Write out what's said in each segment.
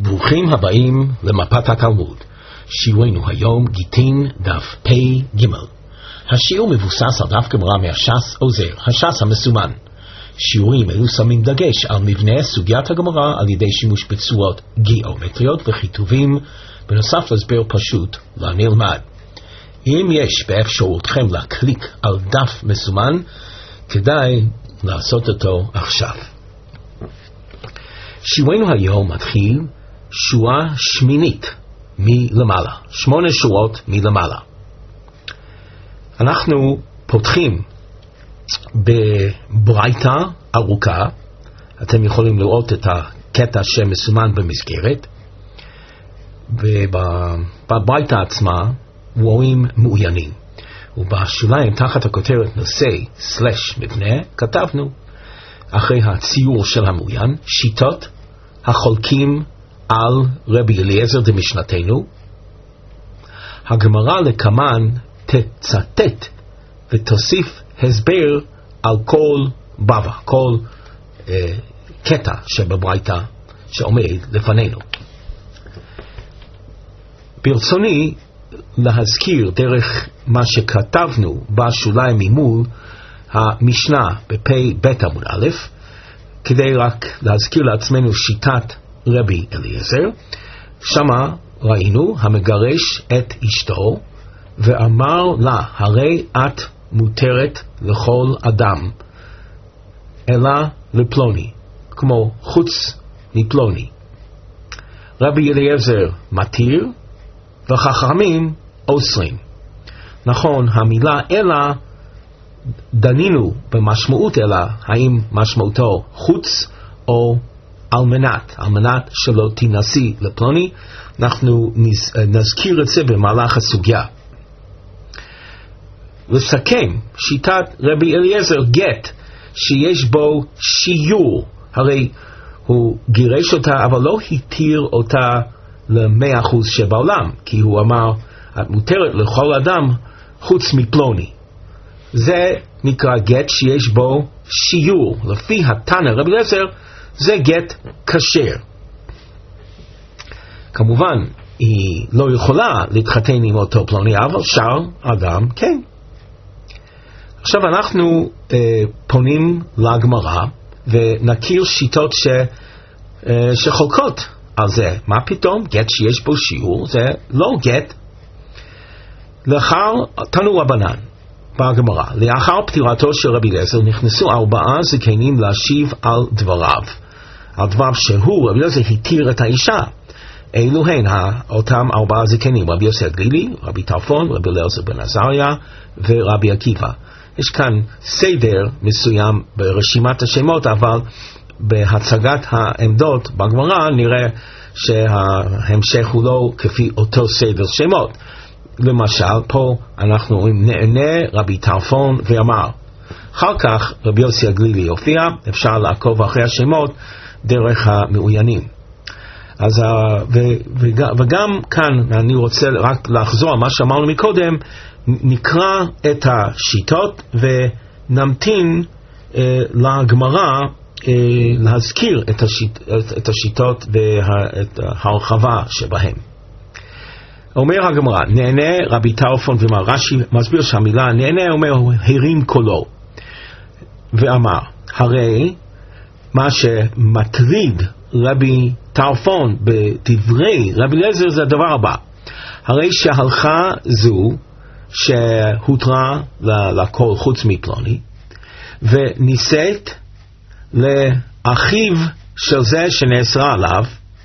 ברוכים הבאים למפת התלמוד. שיעורנו היום גיטין דף פי ג'. השיעור מבוסס על דף גמרא מהש"ס עוזר, הש"ס המסומן. שיעורים אלו שמים דגש על מבנה סוגיית הגמרא על ידי שימוש בצורות גיאומטריות וכיתובים, בנוסף להסבר פשוט לנלמד. אם יש באפשרותכם להקליק על דף מסומן, כדאי לעשות אותו עכשיו. שיעורנו היום מתחיל שורה שמינית מלמעלה, 8 שורות מלמעלה. אנחנו פותחים בברייתא ארוכה, אתם יכולים לראות את הקטע שמסומן במסגרת, ובברייתא עצמה רואים מעוינים, ובשוליים תחת הכותרת נושא / מבנה כתבנו אחרי הציור של המעוין שיטות החולקים על רבי אליעזר דמשנתנו. הגמרא לקמן תצטט ותוסיף הסבר על כל בבא, כל קטע שבברייתא שעומד לפנינו. ברצוני להזכיר דרך מה שכתבנו בשוליים ממול המשנה בפי בית עמוד א', כדי רק להזכיר לעצמנו שיטת רבי אליעזר. שמה ראינו המגרש את אשתו ואמר לה, הרי את מותרת לכל אדם אלא לפלוני, כמו חוץ מפלוני. רבי אליעזר מתיר וחכמים אוסרים. נכון, המילה אלא דנינו במשמעות אלא, האם משמעותו חוץ או על מנת שלא תנסי לפלוני. אנחנו נזכיר את זה במהלך הסוגיה. לסכם, שיטת רבי אליעזר גט שיש בו שיעור, הרי הוא גירש אותה אבל לא התיר אותה ל100% שבעולם, כי הוא אמר את מותרת לכל אדם חוץ מפלוני. זה נקרא גט שיש בו שיעור. לפי התנא רבי אליעזר זה גט כשר. כמובן היא לא יכולה להתחתן עם אותו פלוני, אבל שאר אדם כן. עכשיו אנחנו פונים לגמרא ונכיר שיטות שחולקות על זה. מה פתאום? גט שיש בו שיעור זה לא גט. לאחר תנו רבנן בגמרא, לאחר פטירתו של רבי אליעזר נכנסו 4 זקנים להשיב על דבריו, על דבריו שהוא, רבי אליעזר, התיר את האישה. אלו הן אותם 4 זקנים, רבי יוסי הגלילי, רבי טרפון, רבי אליעזר בן עזריה ורבי עקיבא. יש כאן סדר מסוים ברשימת השמות, אבל בהצגת העמדות בגמרא נראה שההמשך הוא לא כפי אותו סדר שמות. למשל, פה אנחנו רואים נענה רבי טרפון ואמר. אחר כך רבי יוסי הגלילי הופיע, אפשר לעקוב אחרי השמות דרך המעוינים. אז, וגם כאן אני רוצה רק לחזור על מה שאמרנו מקודם, נקרא את השיטות ונמתין לגמרא להזכיר את השיטות ואת ההרחבה שבהם. אומר הגמרא, נענה רבי טרפון ואמר, רש"י מסביר שהמילה נענה אומר הרים קולו ואמר, הרי מה שמטריד רבי טרפון בדברי רבי אליעזר זה הדבר הבא, הרי שהלכה זו שהותרה לכל חוץ מפלוני ונישאת לאחיו של זה שנאסרה עליו,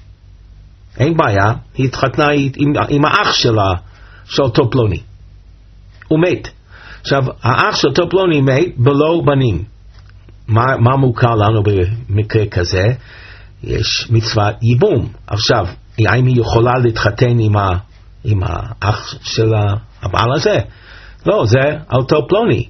אין בעיה, היא התחתנה עם האח שלה, של אותו פלוני. הוא מת. עכשיו, האח של אותו פלוני מת בלא בנים. מה מוכר לנו במקרה כזה? יש מצוות ייבום. עכשיו, האם היא יכולה להתחתן עם האח של הבעל הזה? לא, זה אותו פלוני.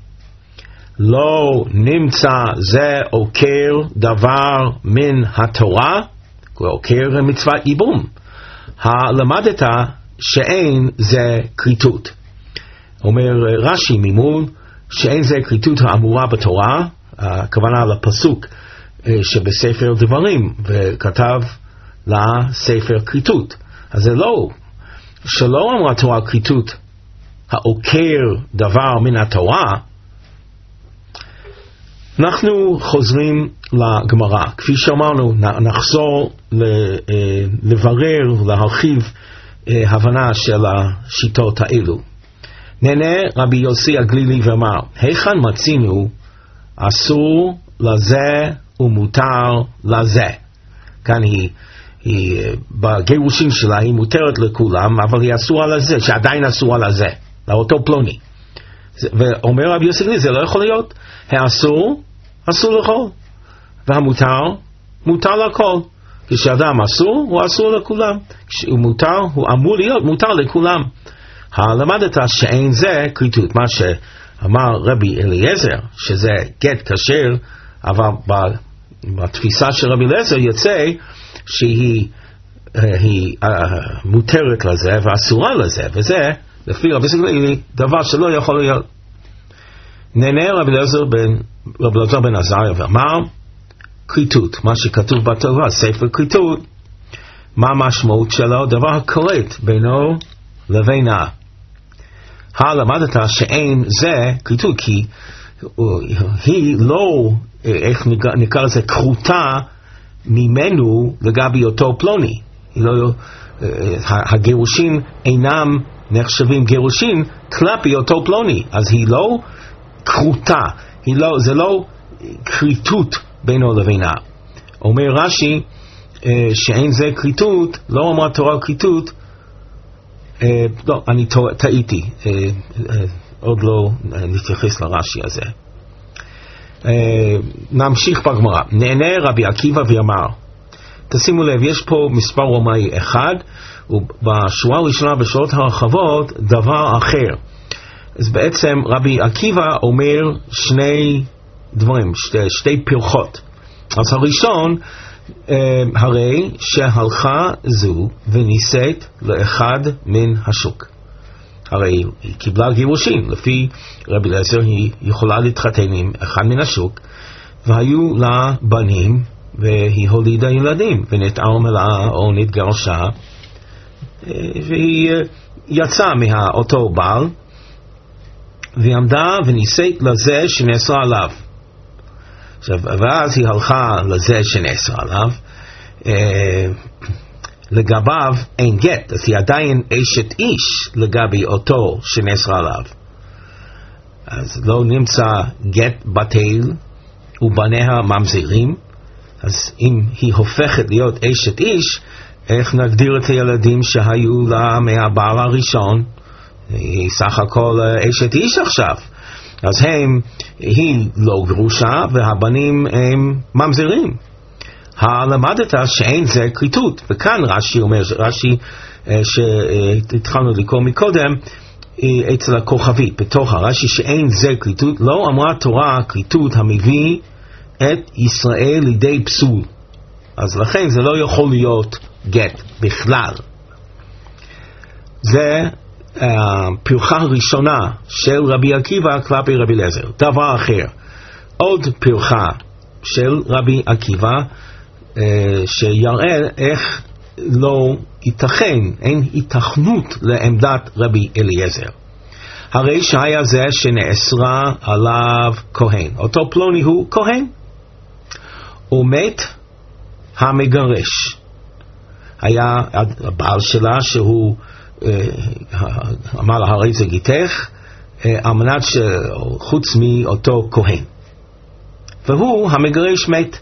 לא נמצא זה עוקר דבר מן התורה, עוקר מצוות ייבום. למדת שאין זה כריתות. אומר רש"י ממול שאין זה כריתות האמורה בתורה, הכוונה לפסוק שבספר דברים, וכתב לספר כריתות. אז זה לא, שלא אמרה תורה כריתות העוקר דבר מן התורה. אנחנו חוזרים לגמרא, כפי שאמרנו, נחזור לברר, להרחיב הבנה של השיטות האלו. נהנה רבי יוסי הגלילי ואמר, היכן מצינו אסור לזה ומותר לזה. כאן היא בגירושים שלה היא מותרת לכולם, אבל היא אסורה לזה, שעדיין אסורה לזה, לאותו פלוני. ואומר רבי יוסי הגלילי, זה לא יכול להיות. האסור, אסור לכל. והמותר, מותר לכל. כשאדם אסור, הוא אסור לכולם. כשהוא מותר, הוא אמור להיות מותר לכולם. למדת שאין זה כריתות. מה שאמר רבי אליעזר, שזה גט כשר, אבל בתפיסה של רבי אליעזר יוצא שהיא מותרת לזה ואסורה לזה. וזה, לפי רבי אליעזר, דבר שלא יכול להיות. נהנה רבי אליעזר בן עזריה ואמר, כריתות, מה שכתוב בתורה, ספר כריתות, מה המשמעות שלו? דבר הקורט בינו לבינה. למדת שאין זה כריתות, כי היא לא, איך נקרא לזה, כרותה ממנו לגבי אותו פלוני. לא, הגירושים אינם נחשבים גירושים כלפי אותו פלוני, אז היא לא כרותה, זה לא כריתות בינו לבינה. אומר רש"י שאין זה כריתות, לא אמרה תורה כריתות, לא, אני טעיתי, עוד לא נתייחס לרש"י הזה. נמשיך בגמרא. נהנה רבי עקיבא ואמר, תשימו לב, יש פה מספר רומאי אחד, ובשורה הראשונה בשורות הרחבות דבר אחר. אז בעצם רבי עקיבא אומר שני דברים, שתי פרחות. אז הראשון, הרי שהלכה זו ונישאת לאחד מן השוק. הרי היא קיבלה גירושים, לפי רבי אליעזר היא יכולה להתחתן עם אחד מן השוק, והיו לה בנים והיא הולידה ילדים, ונתער מלה או נתגרשה, והיא יצאה מאותו בעל, והיא עמדה ונישאת לזה שנאסרה עליו. עכשיו, ואז היא הלכה לזה שנאסרה עליו, לגביו אין גט, אז היא עדיין אשת איש לגבי אותו שנאסרה עליו. אז לא נמצא גט בטל ובניה ממזירים, אז אם היא הופכת להיות אשת איש, איך נגדיר את הילדים שהיו לה מהבעל הראשון? היא סך הכל אשת איש עכשיו. אז היא לא גרושה והבנים הם ממזירים. למדת שאין זה כריתות. וכאן רש"י אומר, רש"י שהתחלנו לקרוא מקודם, אצל הכוכבית, בתוך הרש"י שאין זה כריתות, לא אמרה תורה כריתות המביא את ישראל לידי פסול. אז לכן זה לא יכול להיות גט בכלל. זה הפרחה הראשונה של רבי עקיבא כלפי רבי אליעזר. דבר אחר, עוד פרחה של רבי עקיבא שיראה איך לא ייתכן, אין התכנות לעמדת רבי אליעזר. הרי שהיה זה שנאסרה עליו כהן, אותו פלוני הוא כהן, ומת המגרש. היה הבעל שלה שהוא אמר לה הרי זה גיתך, על מנת שחוץ מאותו כהן, והוא המגרש מת.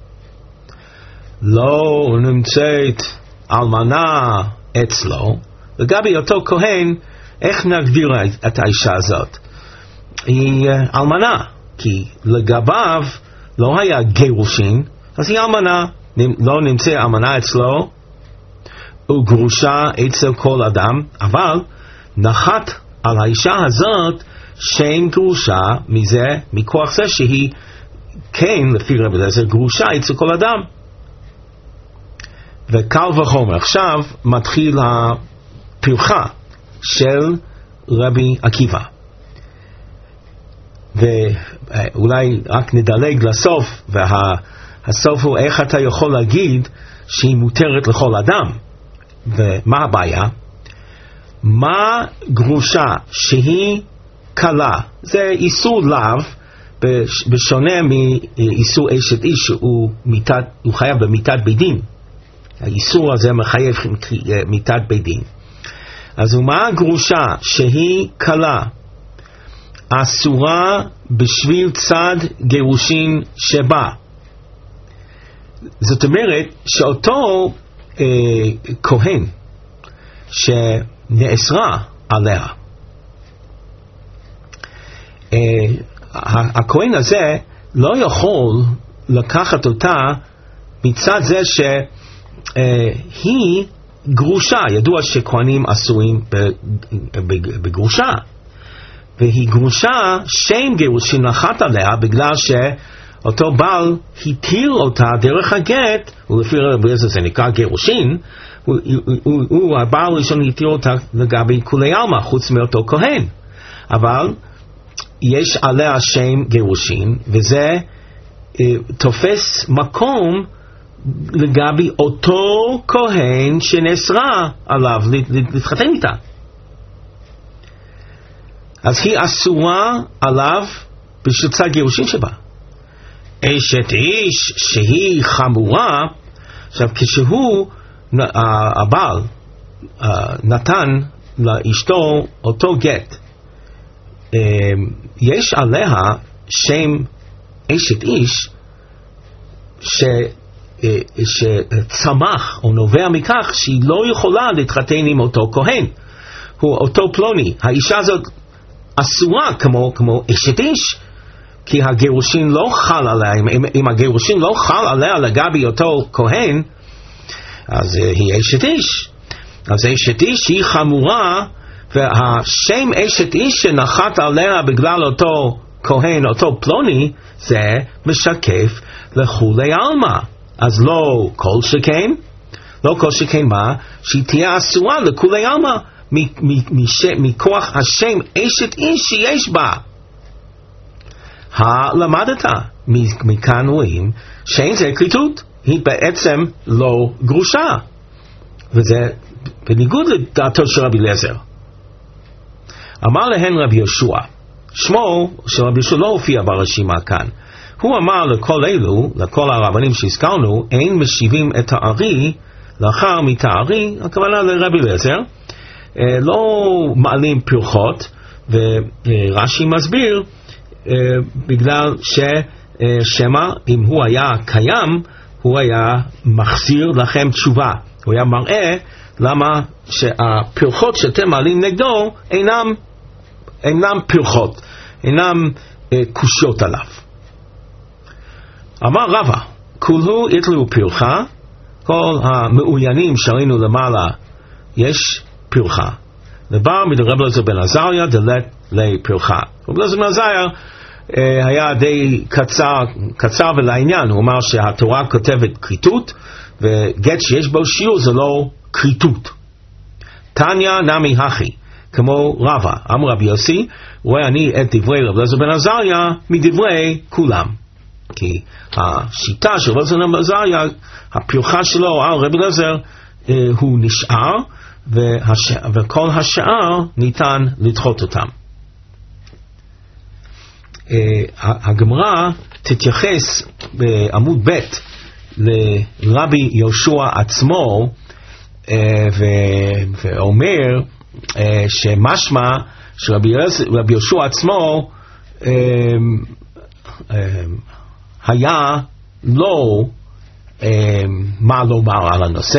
לא נמצאת אלמנה אצלו. לגבי אותו כהן, איך נגדיר את האישה הזאת? היא אלמנה, כי לגביו לא היה גירושין, אז היא אלמנה. לא נמצא אלמנה אצלו וגרושה אצל כל אדם, אבל נחת על האישה הזאת שם גרושה מזה, מכוח זה שהיא כן, לפי רבי אליעזר, גרושה אצל כל אדם. וקל וחומר, עכשיו מתחיל הפרחה של רבי עקיבא. ואולי רק נדלג לסוף, הסוף הוא איך אתה יכול להגיד שהיא מותרת לכל אדם. ומה הבעיה? מה גרושה שהיא קלה? זה איסור לאו, בשונה מאיסור אשת איש שהוא חייב במיתת בית דין. האיסור הזה מחייב מיתת בית דין. אז מה גרושה שהיא קלה? אסורה בשביל צד גירושין שבה. זאת אומרת שאותו כהן שנאסרה עליה, הכהן הזה לא יכול לקחת אותה מצד זה שהיא גרושה. ידוע שכהנים אסורים בגרושה, והיא גרושה, שם גירושין נחת עליה בגלל שאותו בעל התיר אותה דרך הגט, ולפי רבי אליעזר זה נקרא גירושין. הוא הבעל הראשון התיר אותה לגבי כולי עלמא, חוץ מאותו כהן. אבל יש עליה שם גירושין, וזה תופס מקום לגבי אותו כהן שנאסרה עליו להתחתן איתה. אז היא אסורה עליו בשביל צד גירושין שבה. אשת איש שהיא חמורה, עכשיו כשהוא הבעל נתן לאשתו אותו גט, יש עליה שם אשת איש שצמח או נובע מכך שהיא לא יכולה להתחתן עם אותו כהן, הוא אותו פלוני. האישה הזאת אסורה כמו אשת איש, כי הגירושין לא חל עליה. אם הגירושין לא חל עליה לגבי אותו כהן, אז היא אשת איש. אז אשת איש היא חמורה, והשם אשת איש שנחת עליה בגלל אותו כהן, אותו פלוני, זה משקף לכולי עלמא. אז לא כל שכן, לא כל שכן מה? שהיא תהיה אסורה לכולי עלמא מכוח השם אשת איש שיש בה. למדת, מכאן רואים שאין זה כריתות, היא בעצם לא גרושה, וזה בניגוד לדעתו של רבי אליעזר. אמר להן רבי יהושע, שמו של רבי יהושע לא הופיע ברשימה כאן. הוא אמר לכל אלו, לכל הרבנים שהזכרנו, אין משיבים את הארי לאחר מתארי, הכוונה לרבי אליעזר, לא מעלים פרחות, ורש"י מסביר, בגלל ששמה אם הוא היה קיים, הוא היה מחזיר לכם תשובה. הוא היה מראה למה שהפרחות שאתם מעלים נגדו אינם פרחות, אינם קושיות עליו. אמר רבא, כולו יתלו פרחה, כל המעוינים שראינו למעלה יש פרחה. דבר מדרב אליעזר בן עזריה דלת לפרחה. רב אליעזר בן עזריה היה די קצר ולעניין. הוא אמר שהתורה כותבת כריתות, וגט שיש בו שיעור זה לא כריתות. תניא נמי הכי, כמו רבא, אמר רבי יוסי, רואה אני את דברי רב אליעזר בן עזריה מדברי כולם. כי השיטה של רב אליעזר בן עזריה, הפרחה שלו על רב אליעזר הוא נשאר, וכל השאר ניתן לדחות אותם. הגמרא תתייחס בעמוד ב' לרבי יהושע עצמו, ואומר שמשמע שרבי יהושע עצמו היה לא מה לומר על הנושא,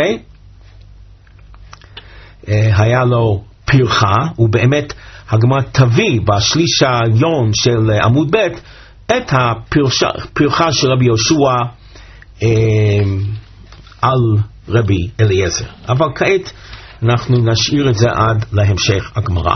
היה לו פרחה, ובאמת הגמרא תביא בשליש העליון של עמוד ב' את הפרחה של רבי יהושע על רבי אליעזר. אבל כעת אנחנו נשאיר את זה עד להמשך הגמרא.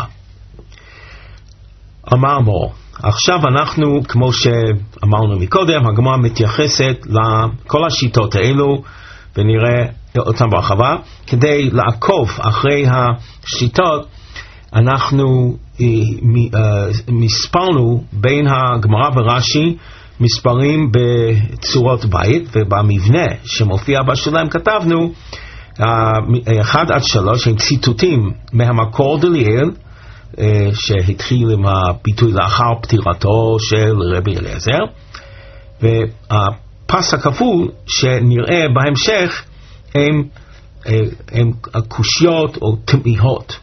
אמר מור, עכשיו אנחנו, כמו שאמרנו מקודם, הגמרא מתייחסת לכל השיטות האלו, ונראה אותם ברחבה. כדי לעקוב אחרי השיטות, אנחנו מספרנו בין הגמרא ורש"י מספרים בצורות בית, ובמבנה שמופיע בשוליים כתבנו 1-3 הם ציטוטים מהמקור דליאל, שהתחיל עם הביטוי לאחר פטירתו של רבי אליעזר, והפס הכפול שנראה בהמשך הם קושיות או תמיהות.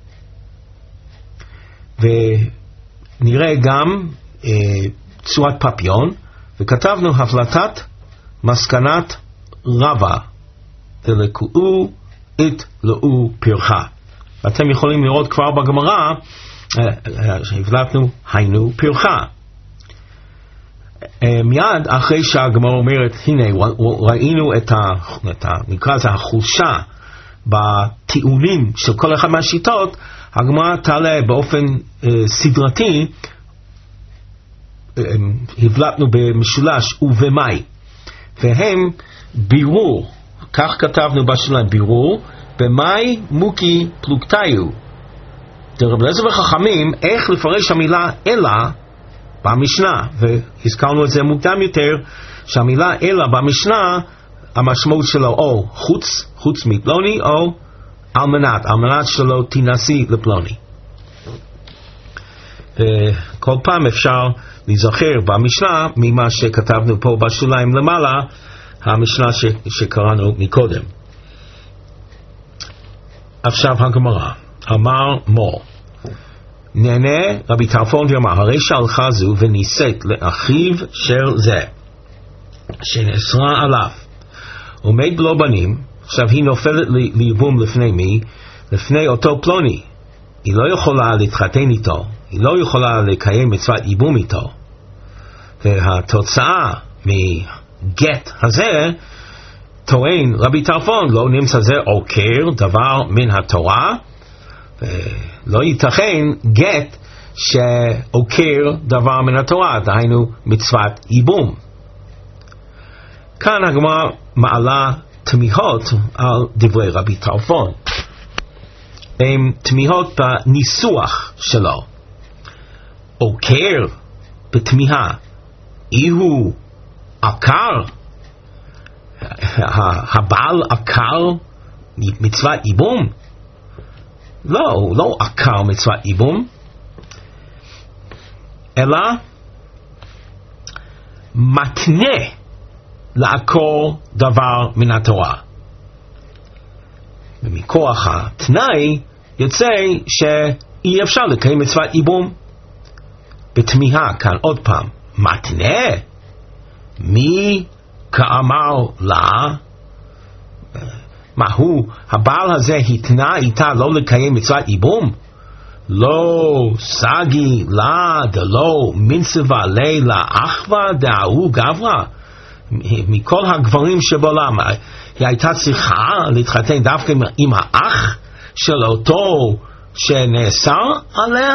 ונראה גם צורת פפיון, וכתבנו הפלטת מסקנת רבה, דלקו את לאו פרחה. ואתם יכולים לראות כבר בגמרא שהבלטנו היינו פרחה. מיד אחרי שהגמרא אומרת, הנה ראינו נקרא לזה החולשה בטיעונים של כל אחד מהשיטות, הגמרא תעלה באופן סדרתי, הבלטנו במשולש ובמאי, והם בירור, כך כתבנו בשוליים, בירור במאי מוקי פלוגתיו. רבי אליעזר וחכמים איך לפרש המילה אלא במשנה, והזכרנו את זה מוקדם יותר, שהמילה אלא במשנה המשמעות שלו או חוץ מפלוני, או על מנת שלא תנסי לפלוני. כל פעם אפשר להיזכר במשנה ממה שכתבנו פה בשוליים למעלה, המשנה שקראנו מקודם. עכשיו הגמרא, אמר מור, נהנה רבי טרפון ואמר, הרי שהלכה זו וניסית לאחיו של זה שנאסרה עליו עומד בלא בנים. עכשיו היא נופלת ליבום לפני מי? לפני אותו פלוני. היא לא יכולה להתחתן איתו, היא לא יכולה לקיים מצוות ייבום איתו, והתוצאה מגט הזה, טוען רבי טרפון, לא נמצא זה עוקר דבר מן התורה, ולא ייתכן גט שעוקר דבר מן התורה, דהיינו מצוות ייבום. כאן הגמרא מעלה תמיהות על דברי רבי טרפון. הם תמיהות בניסוח שלו. עוקר בתמיהה, איהו עקר, הבעל עקר מצוות ייבום? לא, הוא לא עקר מצוות ייבום, אלא מתנה לעקור דבר מן התורה. ומכוח התנאי יוצא שאי אפשר לקיים מצוות ייבום. בתמיהה כאן עוד פעם, מתנה? מי כאמר לה? מה הוא, הבעל הזה התנה איתה לא לקיים מצוות ייבום? לא סגי לה דלא מנצבה לילה אחווה דאהו גברא. מכל הגברים שבעולם היא הייתה צריכה להתחתן דווקא עם האח של אותו שנאסר עליה?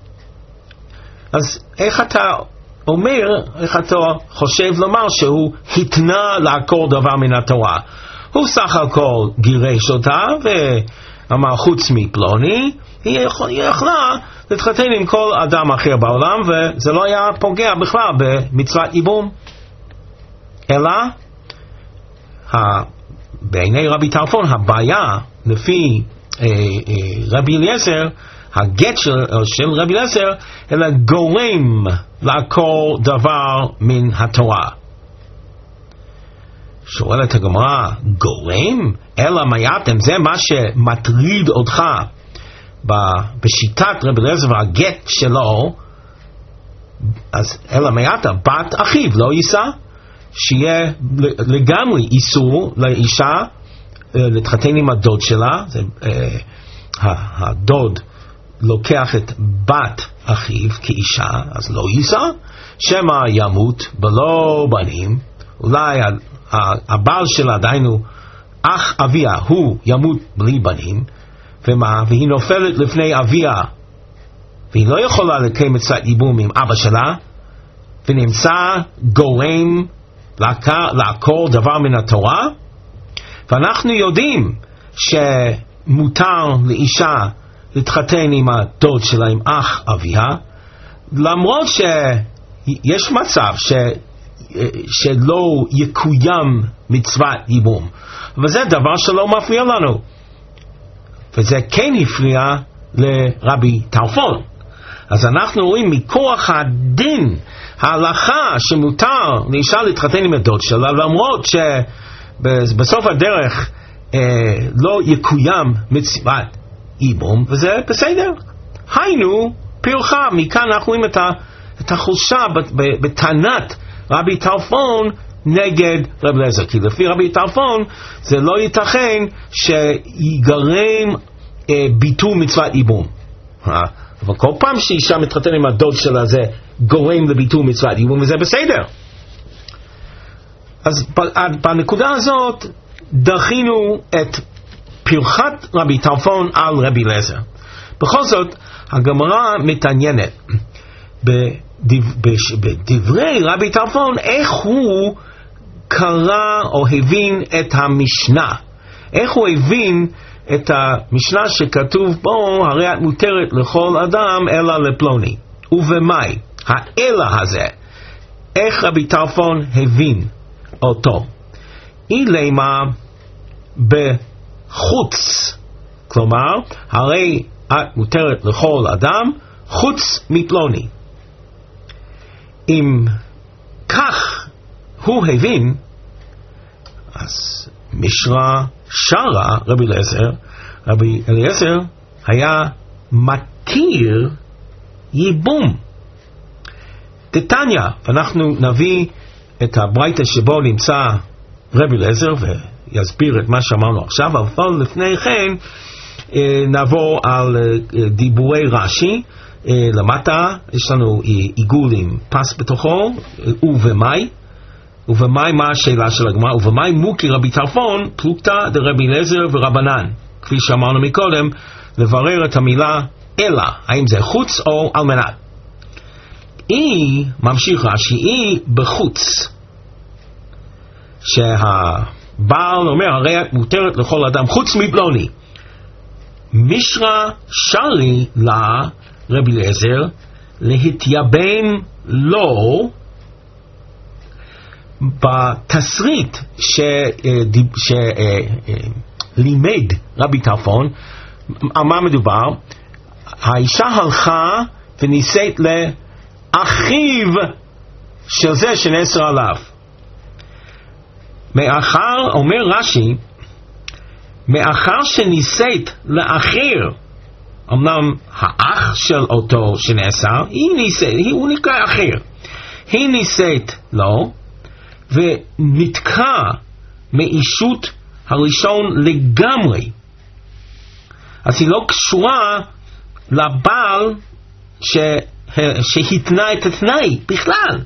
אז איך אתה אומר, איך אתה חושב לומר שהוא התנה לעקור דבר מן התורה? הוא סך הכל גירש אותה ואמר חוץ מפלוני היא יכלה להתחתן עם כל אדם אחר בעולם, וזה לא היה פוגע בכלל במצוות ייבום. אלא בעיני רבי טרפון הבעיה לפי רבי אליעזר, הגט של רבי אליעזר, אלא גורם לעקור דבר מן התורה. שואלת הגמרא, גורם? אלא מייתם, זה מה שמטריד אותך בשיטת רבי אליעזר והגט שלו, אז אלא מייתה בת אחיו לא יישא, שיהיה לגמרי איסור לאישה להתחתן עם הדוד שלה. הדוד לוקח את בת אחיו כאישה, אז לא יישא, שמא ימות בלא בנים. אולי הבעל שלה, דיינו אח אביה, הוא ימות בלי בנים, והיא נופלת לפני אביה, והיא לא יכולה לקיים מצוות ייבום עם אבא שלה, ונמצא גורם לעקור דבר מן התורה. ואנחנו יודעים שמותר לאישה להתחתן עם הדוד שלה, עם אח אביה, למרות יש מצב שלא יקוים מצוות ייבום, אבל זה דבר שלא מפריע לנו, וזה כן הפריע לרבי טרפון. אז אנחנו רואים מכוח הדין, ההלכה, שמותר לאישה להתחתן עם הדוד שלה, למרות שבסוף הדרך לא יקוים מצוות ייבום, וזה בסדר. היינו פרחה. מכאן אנחנו רואים את החולשה בטענת רבי טרפון נגד רבי אליעזר, כי לפי רבי טרפון זה לא ייתכן שיגרם ביטול מצוות ייבום. אבל כל פעם שאישה מתחתן עם הדוד שלה זה גורם לביטול מצוות ייבום, וזה בסדר. אז בנקודה הזאת דחינו את פרחת רבי טרפון על רבי אליעזר. בכל זאת הגמרא מתעניינת בדברי רבי טרפון, איך הוא קרא או הבין את המשנה, איך הוא הבין את המשנה שכתוב בו הרי את מותרת לכל אדם אלא לפלוני. ובמאי האלא הזה, איך רבי טרפון הבין אותו? אילמה בחוץ, כלומר הרי את מותרת לכל אדם חוץ מפלוני. אם כך הוא הבין, אז משרה שרה רבי אליעזר, רבי אליעזר היה מתיר ייבום. דתניא, ואנחנו נביא את הברייתא שבו נמצא רבי אליעזר ויסביר את מה שאמרנו עכשיו, אבל לפני כן נעבור על דיבורי רש"י. למטה יש לנו עיגול עם פס בתוכו, ובמאי מה השאלה של הגמרא? ובמאי מוקי רבי טרפון פלוגתא דרבי אליעזר ורבנן, כפי שאמרנו מקודם, לברר את המילה אלא, האם זה חוץ או על מנת. ממשיך רש"י, בחוץ, שהבעל אומר הרי את מותרת לכל אדם חוץ מפלוני. משרה שרי לה רבי אליעזר להתייבם לו בתסריט שלימד רבי טרפון. על מה מדובר? האישה הלכה ונישאת לאחיו של זה שנאסר עליו. מאחר, אומר רש"י, מאחר שנישאת לאחר, אמנם האח של אותו שנאסר, הוא נקרא אחר, היא נישאת לו ונתקע מאישות הראשון לגמרי, אז היא לא קשורה לבעל שהתנה את התנאי בכלל,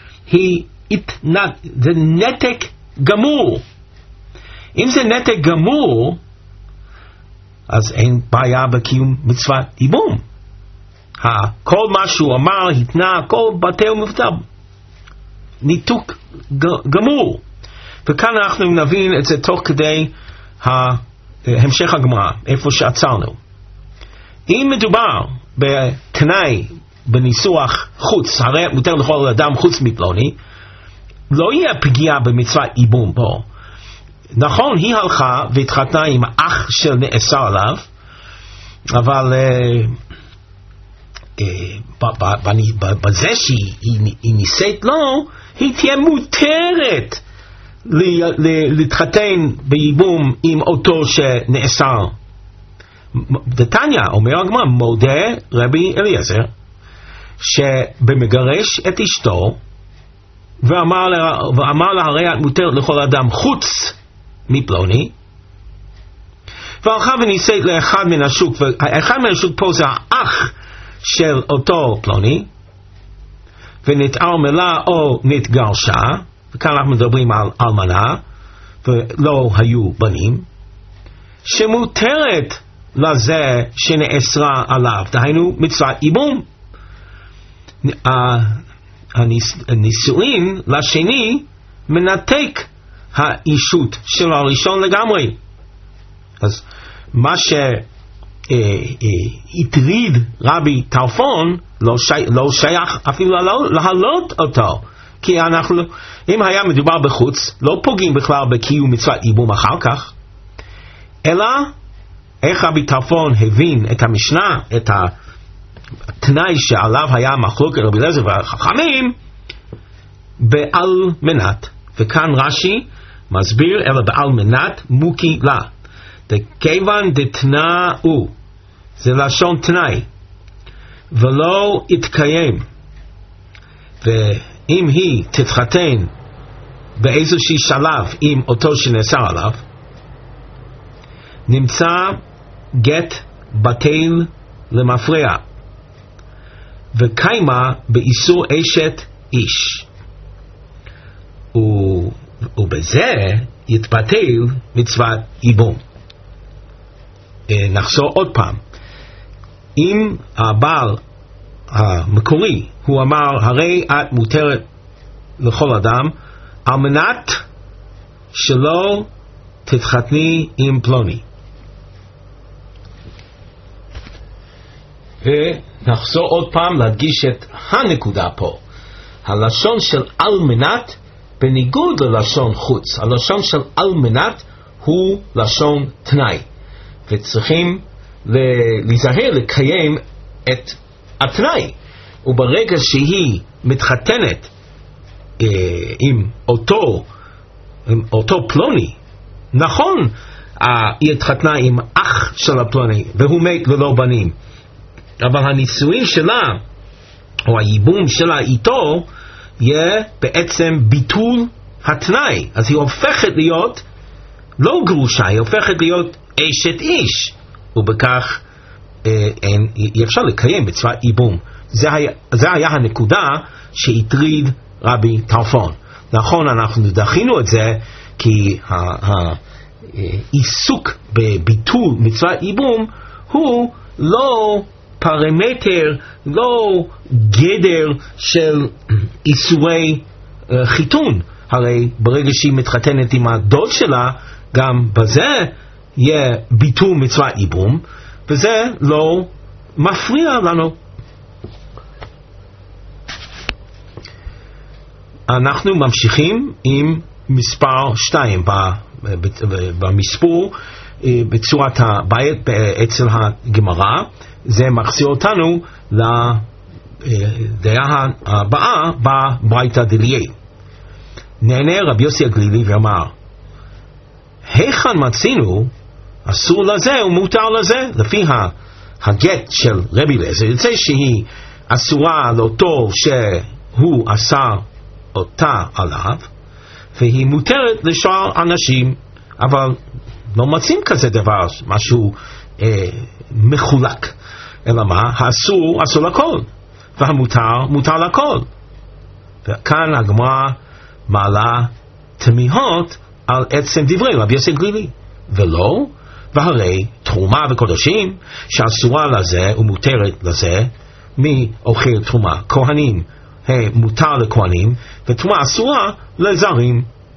זה נתק גמור. אם זה נתק גמור, אז אין בעיה בקיום מצוות ייבום. כל מה שהוא אמר, התנה, הכל בטל ומבוטל, ניתוק גמור. וכאן אנחנו נבין את זה תוך כדי המשך הגמרא, איפה שעצרנו. אם מדובר בתנאי, בניסוח חוץ, הרי מותר לכל אדם חוץ מפלוני, לא יהיה פגיעה במצוות ייבום פה. נכון, היא הלכה והתחתנה עם האח של נאסר עליו, אבל בזה שהיא נישאת לו, היא תהיה מותרת להתחתן בייבום עם אותו שנאסר. דתניא, אומר הגמרא, מודה רבי אליעזר שבמגרש את אשתו ואמר לה הרי את מותרת לכל אדם חוץ מפלוני, והלכה ונישאת לאחד מן השוק, והאחד מן השוק פה זה האח של אותו פלוני, ונתערמלה או נתגרשה, וכאן אנחנו מדברים על אלמנה ולא היו בנים, שמותרת לזה שנאסרה עליו, דהיינו מצוות ייבום. הנישואין לשני מנתק האישות של הראשון לגמרי. אז מה הטריד רבי טרפון, לא שייך אפילו להעלות אותו, כי אם היה מדובר בחוץ, לא פוגעים בכלל בקיום מצוות ייבום אחר כך, אלא איך רבי טרפון הבין את המשנה, את התנאי שעליו היה מחלוקת רבי אליעזר והחכמים, בעל מנת. וכאן רש"י מסביר, אלא בעל מנת מוקי לה. דכיוון דתנאו, זה לשון תנאי, ולא יתקיים, ואם היא תתחתן באיזושהי שלב עם אותו שנאסר עליו, נמצא גט בטל למפרע, וקיימה באיסור אשת איש, ובזה יתבטל מצוות ייבום. נחזור עוד פעם, אם הבעל המקורי הוא אמר הרי את מותרת לכל אדם על מנת שלא תתחתני עם פלוני, ונחזור עוד פעם להדגיש את הנקודה פה, הלשון של על מנת בניגוד ללשון חוץ, הלשון של על מנת הוא לשון תנאי, וצריכים להיזהר לקיים את התנאי. וברגע שהיא מתחתנת עם אותו פלוני, נכון, היא התחתנה עם אח של הפלוני והוא מת ללא בנים, אבל הנישואין שלה או הייבום שלה איתו יהיה בעצם ביטול התנאי, אז היא הופכת להיות לא גרושה, היא הופכת להיות אשת איש, ובכך אי אפשר לקיים מצוות ייבום. זה היה הנקודה שהטריד רבי טרפון. נכון, אנחנו דחינו את זה כי העיסוק בביטול מצוות ייבום הוא לא פרמטר, לא גדר של איסורי חיתון. הרי ברגע שהיא מתחתנת עם הדוד שלה, גם בזה יהיה ביטול מצוות ייבום, וזה לא מפריע לנו. אנחנו ממשיכים עם מספר 2 במספור בצורת הבית אצל הגמרא. זה מחזיר אותנו לדעה הבאה בברייתא דליי. נענה רבי יוסי הגלילי ואמר, היכן מצינו אסור לזה ומותר לזה? לפי הגט של רבי אליעזר יוצא שהיא אסורה לאותו שהוא אסר אותה עליו, והיא מותרת לשאר אנשים, אבל לא מוצאים כזה דבר, משהו מחולק, אלא מה? האסור אסור לכל, והמותר מותר לכל. וכאן הגמרא מעלה תמיהות על עצם דברי רבי יוסי הגלילי, ולא, והרי תרומה וקודשים שאסורה לזה ומותרת לזה, מי אוכל תרומה? כהנים, מותר לכהנים, ותרומה אסורה לזרים.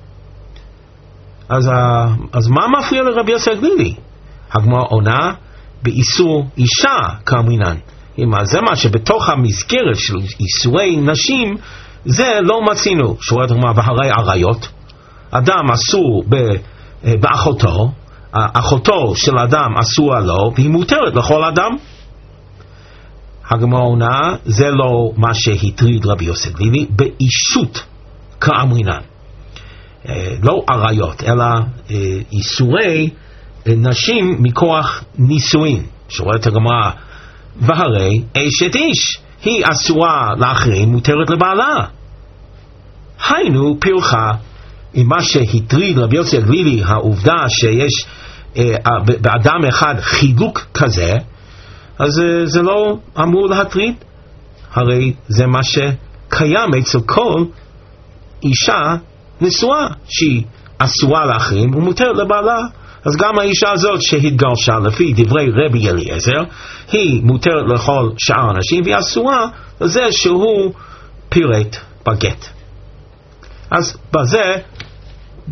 אז מה מפריע לרבי יוסי הגלילי? הגמרא עונה באיסור אישה כאמרינן. זה מה שבתוך המסגרת של איסורי נשים, זה לא מצינו. שואלת הגמרא, והרי עריות, אדם אסור באחותו, אחותו של אדם אסורה לו, והיא מותרת לכל אדם. הגמרא עונה, זה לא מה שהטריד רבי יוסי הגלילי, באישות כאמרינן. לא עריות, אלא איסורי נשים מכוח נישואין. שואלת הגמרא, והרי אשת איש היא אסורה לאחרים, מותרת לבעלה. היינו פרחה, עם מה שהטריד רבי יוסי הגלילי, העובדה שיש באדם אחד חילוק כזה, אז זה לא אמור להטריד. הרי זה מה שקיים אצל כל אישה נשואה, שהיא אסורה לאחרים ומותרת לבעלה. אז גם האישה הזאת שהתגרשה לפי דברי רבי אליעזר, היא מותרת לכל שאר אנשים, והיא אסורה לזה שהוא פירט בגט. אז בזה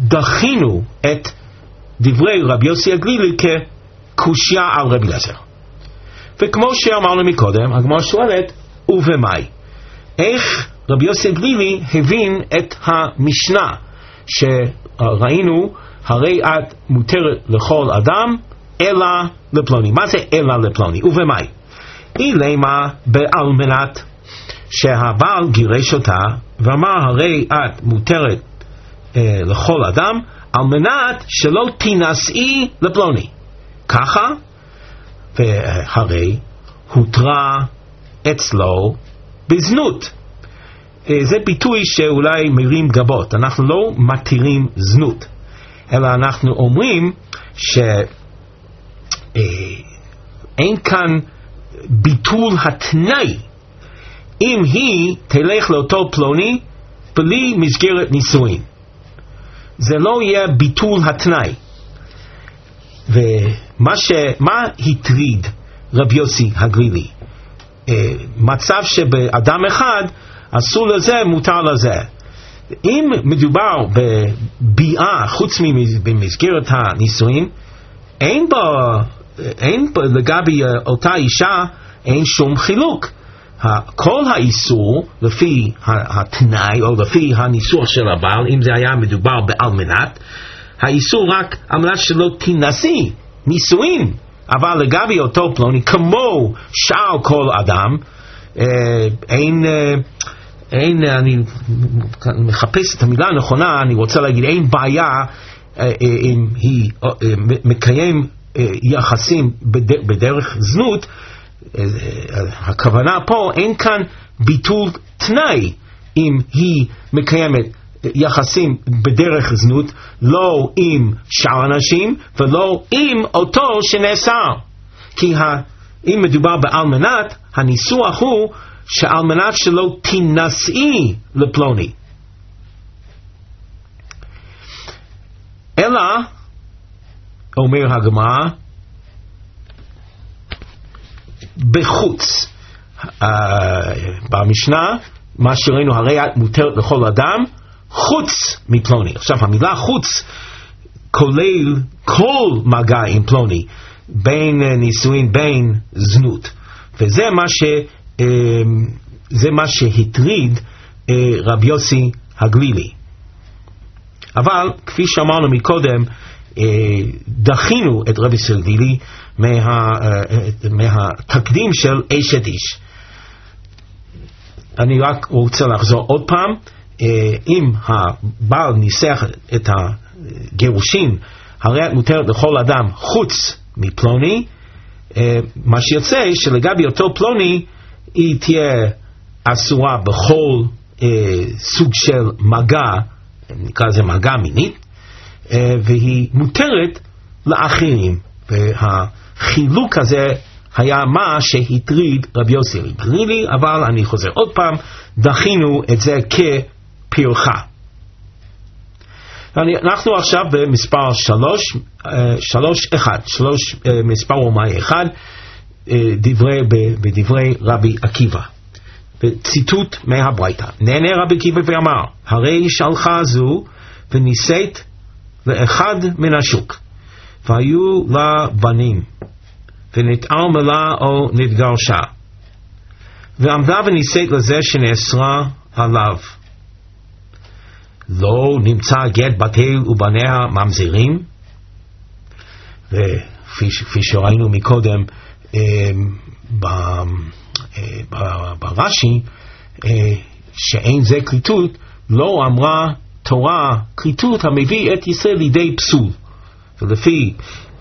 דחינו את דברי רבי יוסי הגלילי כקושיה על רבי אליעזר. וכמו שאמרנו מקודם, הגמרא שואלת, ובמאי? איך רבי יוסי הגלילי הבין את המשנה שראינו, הרי את מותרת לכל אדם אלא לפלוני? מה זה אלא לפלוני? ובמאי? אילמה באלמנת, שהבעל גירש אותה ואמר הרי את מותרת לכל אדם על מנת שלא תינשאי לפלוני. ככה, והרי הותרה אצלו בזנות. זה ביטוי שאולי מרים גבות. אנחנו לא מתירים זנות, אלא אנחנו אומרים שאין כאן ביטול התנאי אם היא תלך לאותו פלוני בלי מסגרת נישואין. זה לא יהיה ביטול התנאי. ומה הטריד רבי יוסי הגלילי? מצב שבאדם אחד אסור לזה, מותר לזה. אם מדובר בביאה חוץ במסגרת הנישואין, אין לגבי אותה אישה אין שום חילוק. כל האיסור לפי התנאי או לפי הניסוח של הבעל, אם זה היה מדובר באלמנת, האיסור רק על מנת שלא תינשאי, נישואין. אבל לגבי אותו פלוני, כמו שאר כל אדם, אני מחפש את המילה הנכונה, אני רוצה להגיד, אין בעיה אם היא מקיים יחסים בדרך זנות. הכוונה פה, אין כאן ביטול תנאי אם היא מקיימת יחסים בדרך זנות, לא עם שאר אנשים ולא עם אותו שנאסר. כי אם מדובר באלמנת, הניסוח הוא שעל מנת שלא תינשאי לפלוני. אלא, אומר הגמרא, בחוץ. במשנה, מה שראינו, הרי את מותרת לכל אדם חוץ מפלוני. עכשיו, המילה חוץ כולל כל מגע עם פלוני, בין נישואין, בין זנות. וזה מה שהטריד רבי יוסי הגלילי. אבל כפי שאמרנו מקודם, דחינו את רבי יוסי הגלילי מהתקדים של אשת איש. אני רק רוצה לחזור עוד פעם. אם הבעל ניסח את הגירושין, הרי את מותרת לכל אדם חוץ מפלוני, מה שיוצא שלגבי אותו פלוני היא תהיה אסורה בכל סוג של מגע, נקרא לזה מגע מינית, והיא מותרת לאחרים. והחילוק הזה היה מה שהטריד רבי יוסי הגלילי, אבל אני חוזר עוד פעם, דחינו את זה כפרחה. אנחנו עכשיו במספר 3, מספר רומאי 1, בדברי רבי עקיבא. ציטוט מהברייתא. נענה רבי עקיבא ואמר, הרי שלחה זו ונישאת לאחד מן השוק, והיו לה בנים, ונתעלמה לה או נתגרשה, ועמדה ונישאת לזה שנאסרה עליו. לא נמצא גט בתיל ובניה ממזרים? וכפי שראינו מקודם ברש"י, שאין זה כריתות, לא אמרה תורה כריתות המביא את ישראל לידי פסול. ולפי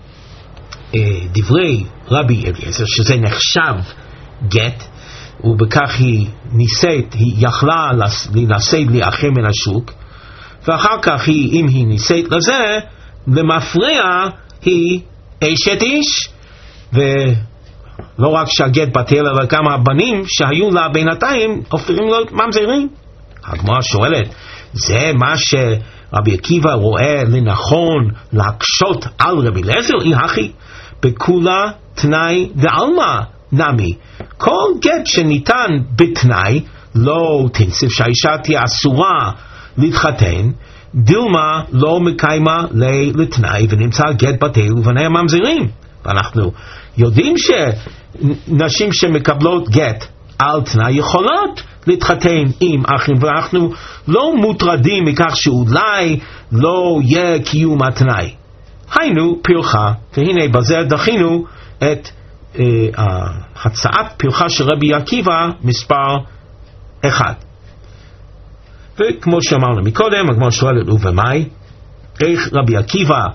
דברי רבי אליעזר, שזה נחשב גט, ובכך היא נישאת, היא יכלה להינשא לאחר מן השוק, ואחר כך אם היא נישאת לזה, למפרע היא אשת איש, ולא רק שהגט בטל, אלא גם הבנים שהיו לה בינתיים הופכים להיות ממזרים. הגמרא שואלת, זה מה שרבי עקיבא רואה לנכון להקשות על רבי אליעזר? אי הכי בכולה תנאי דעלמא נמי. כל גט שניתן בתנאי, לא תנסיף שהאישה תהיה אסורה להתחתן, דילמה לא מקיימה לתנאי ונמצא גט בטל ובניה ממזרים. ואנחנו יודעים שנשים שמקבלות גט על תנאי יכולות להתחתן עם אחים, ואנחנו לא מוטרדים מכך שאולי לא יהיה קיום התנאי. היינו פרחה, והנה בזה דחינו את הצעת פרחה של רבי עקיבא מספר 1. וכמו שאמרנו מקודם, הגמרא שואלת ובמאי, איך רבי עקיבא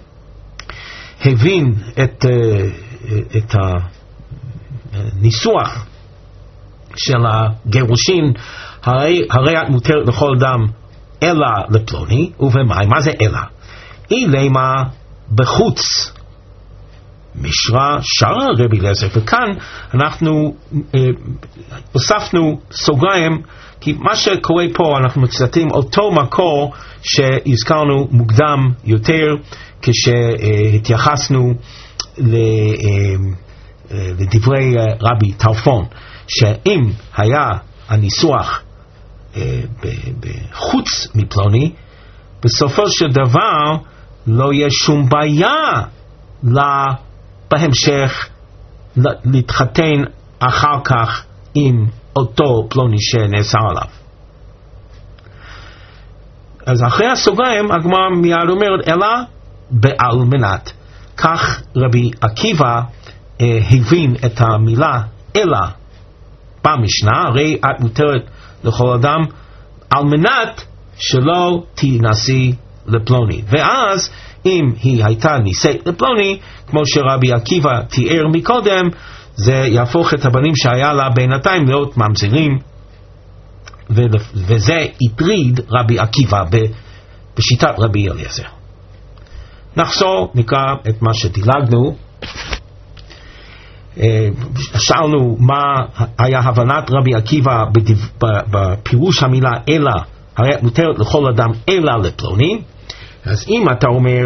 הבין את הניסוח של הגירושין, הרי את מותרת לכל אדם אלא לפלוני, ובמאי, מה זה אלא? אילמה בחוץ משרה שרה רבי אליעזר, וכאן אנחנו הוספנו סוגריים, כי מה שקורה פה אנחנו מצטטים אותו מקור שהזכרנו מוקדם יותר כשהתייחסנו לדברי רבי טרפון, שאם היה הניסוח בחוץ מפלוני, בסופו של דבר לא יהיה שום בעיה בהמשך להתחתן אחר כך עם אותו פלוני שנאסר עליו. אז אחרי הסוגריים הגמרא מיד אומרת אלא בעל מנת. כך רבי עקיבא הבין את המילה אלא במשנה, הרי את מותרת לכל אדם על מנת שלא תינשאי לפלוני. ואז אם היא הייתה נישאת לפלוני, כמו שרבי עקיבא תיאר מקודם, זה יהפוך את הבנים שהיה לה בינתיים להיות ממזרים, וזה הטריד רבי עקיבא בשיטת רבי אליעזר. נחזור, נקרא את מה שדילגנו. שאלנו מה היה הבנת רבי עקיבא בפירוש המילה אלא, הרי מותרת לכל אדם אלא לפלוני. אז אם אתה אומר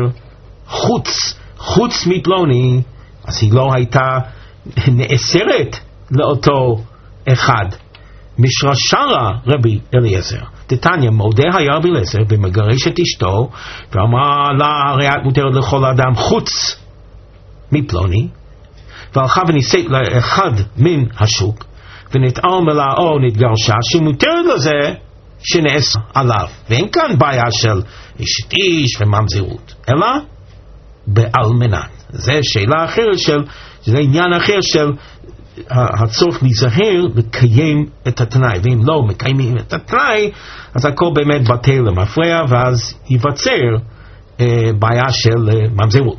חוץ מפלוני, אז היא לא הייתה נאסרת לאותו אחד. משרה שרה רבי אליעזר, דתניא מודה היה רבי אליעזר ומגרש את אשתו, ואמרה לה הרי את מותרת לכל אדם חוץ מפלוני, והלכה ונישאת לאחד מן השוק, ונתעל מלאו נתגרשה, שמותרת לזה שנאסר עליו. ואין כאן בעיה של אשת איש וממזרות, אלא באלמנת. זה שאלה אחרת זה עניין אחר של הצורך להיזהר לקיים את התנאי, ואם לא מקיימים את התנאי אז הכל באמת בטל למפרע, ואז ייווצר בעיה של ממזרות.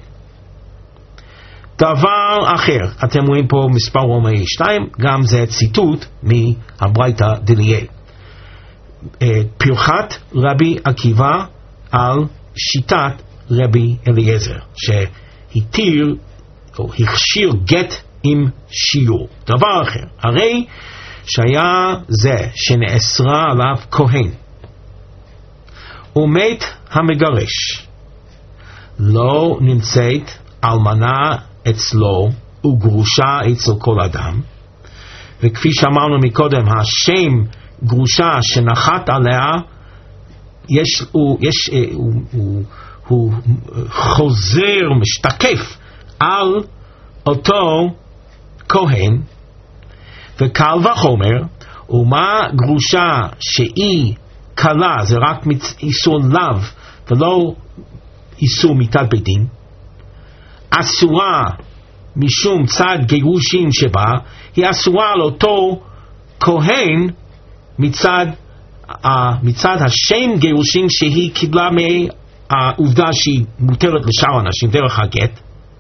דבר אחר, אתם רואים פה מספר רומאי 2, גם זה ציטוט מהברייתא דליה. פרחת רבי עקיבא על שיטת רבי אליעזר, שהתיר או הכשיר גט עם שיעור. דבר אחר, הרי שהיה זה שנאסרה עליו כהן ומת המגרש, לא נמצאת אלמנה אצלו וגרושה אצל כל אדם, וכפי שאמרנו מקודם, השם גרושה שנחת עליה הוא חוזר, משתקף על אותו כהן, וקל וחומר, ומה גרושה שהיא קלה, זה רק איסור לאו ולא איסור מיתת בית דין, אסורה משום צד גירושין שבה, היא אסורה על אותו כהן מצד השם גירושין שהיא קיבלה מהעובדה שהיא מותרת לשאר אנשים דרך הגט.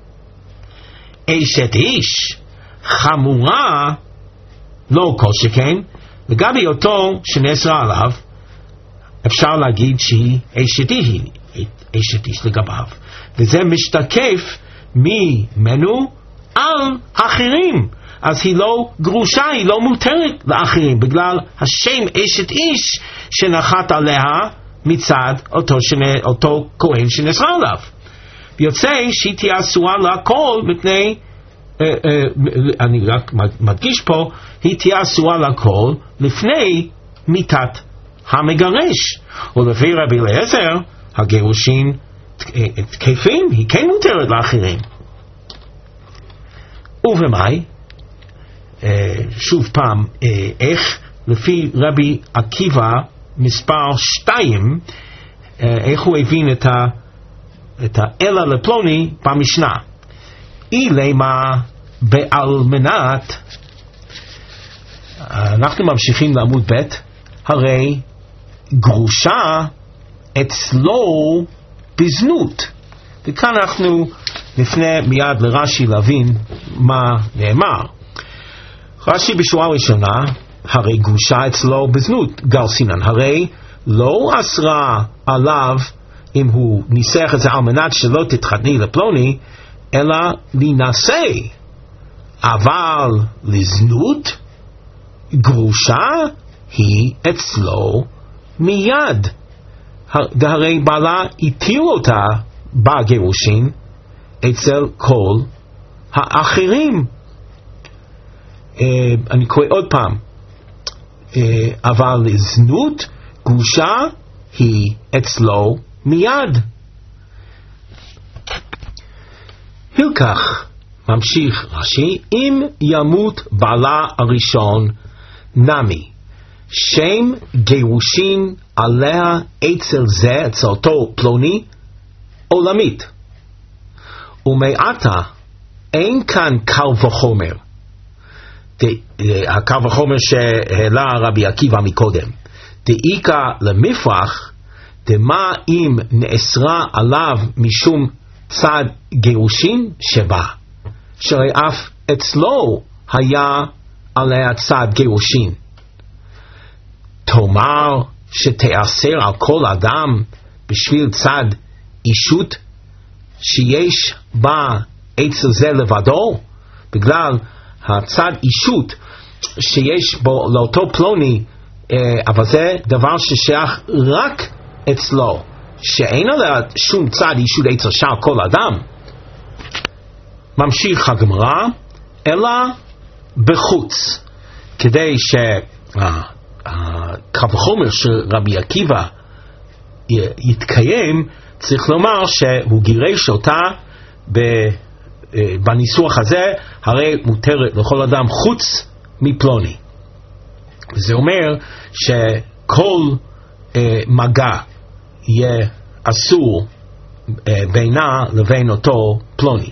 אשת איש חמורה לא כל שכן, לגבי אותו שנאסרה עליו אפשר להגיד שהיא אשת איש לגביו, וזה משתקף ממנו על אחרים. אז היא לא גרושה, היא לא מותרת לאחרים בגלל השם אשת איש שנחת עליה מצד אותו כהן שנאסרה עליו. יוצא שהיא תהיה אסורה לכל מפני, אני רק מדגיש פה, היא תהיה אסורה לכל לפני מיתת המגרש. ולפי רבי אליעזר הגירושין תקפים, היא כן מותרת לאחרים. ובמאי, שוב פעם, איך לפי רבי עקיבא מספר 2, איך הוא הבין את האלה לפלוני במשנה. אילמה באלמנת, אנחנו ממשיכים לעמוד ב', הרי גרושה אצלו בזנות. וכאן אנחנו נפנה מיד לרש"י להבין מה נאמר. רש"י בשורה ראשונה, הרי גרושה אצלו בזנות, גל סינן, הרי לא אסרה עליו אם הוא ניסח את זה על מנת שלא תתחתני לפלוני, אלא להינשא. אבל לזנות, גרושה היא אצלו מיד. והרי בעלה התיר אותה בגירושין אצל כל האחרים. אני קורא עוד פעם, אבל לזנות, גרושה היא אצלו מיד. הלקח, ממשיך רש"י, אם ימות בעלה הראשון נמי, שם גירושין עליה אצל זה, אצל אותו פלוני, עולמית. ומעתה אין כאן קל וחומר, הקל וחומר שהעלה רבי עקיבא מקודם, דאיקה למפרח, דמה אם נאסרה עליו משום צד גירושין שבא, שהרי אף אצלו היה עליה צד גירושין. תאמר שתאסר על כל אדם בשביל צד אישות שיש בה אצל זה לבדו, בגלל הצד אישות שיש בו לאותו פלוני, אבל זה דבר ששייך רק אצלו, שאין עליה שום צד אישות אצל שאר כל אדם. ממשיך הגמרא, אלא בחוץ, כדי קו החומר של רבי עקיבא יתקיים, צריך לומר שהוא גירש אותה בניסוח הזה, הרי מותרת לכל אדם חוץ מפלוני. זה אומר שכל מגע יהיה אסור בינה לבין אותו פלוני.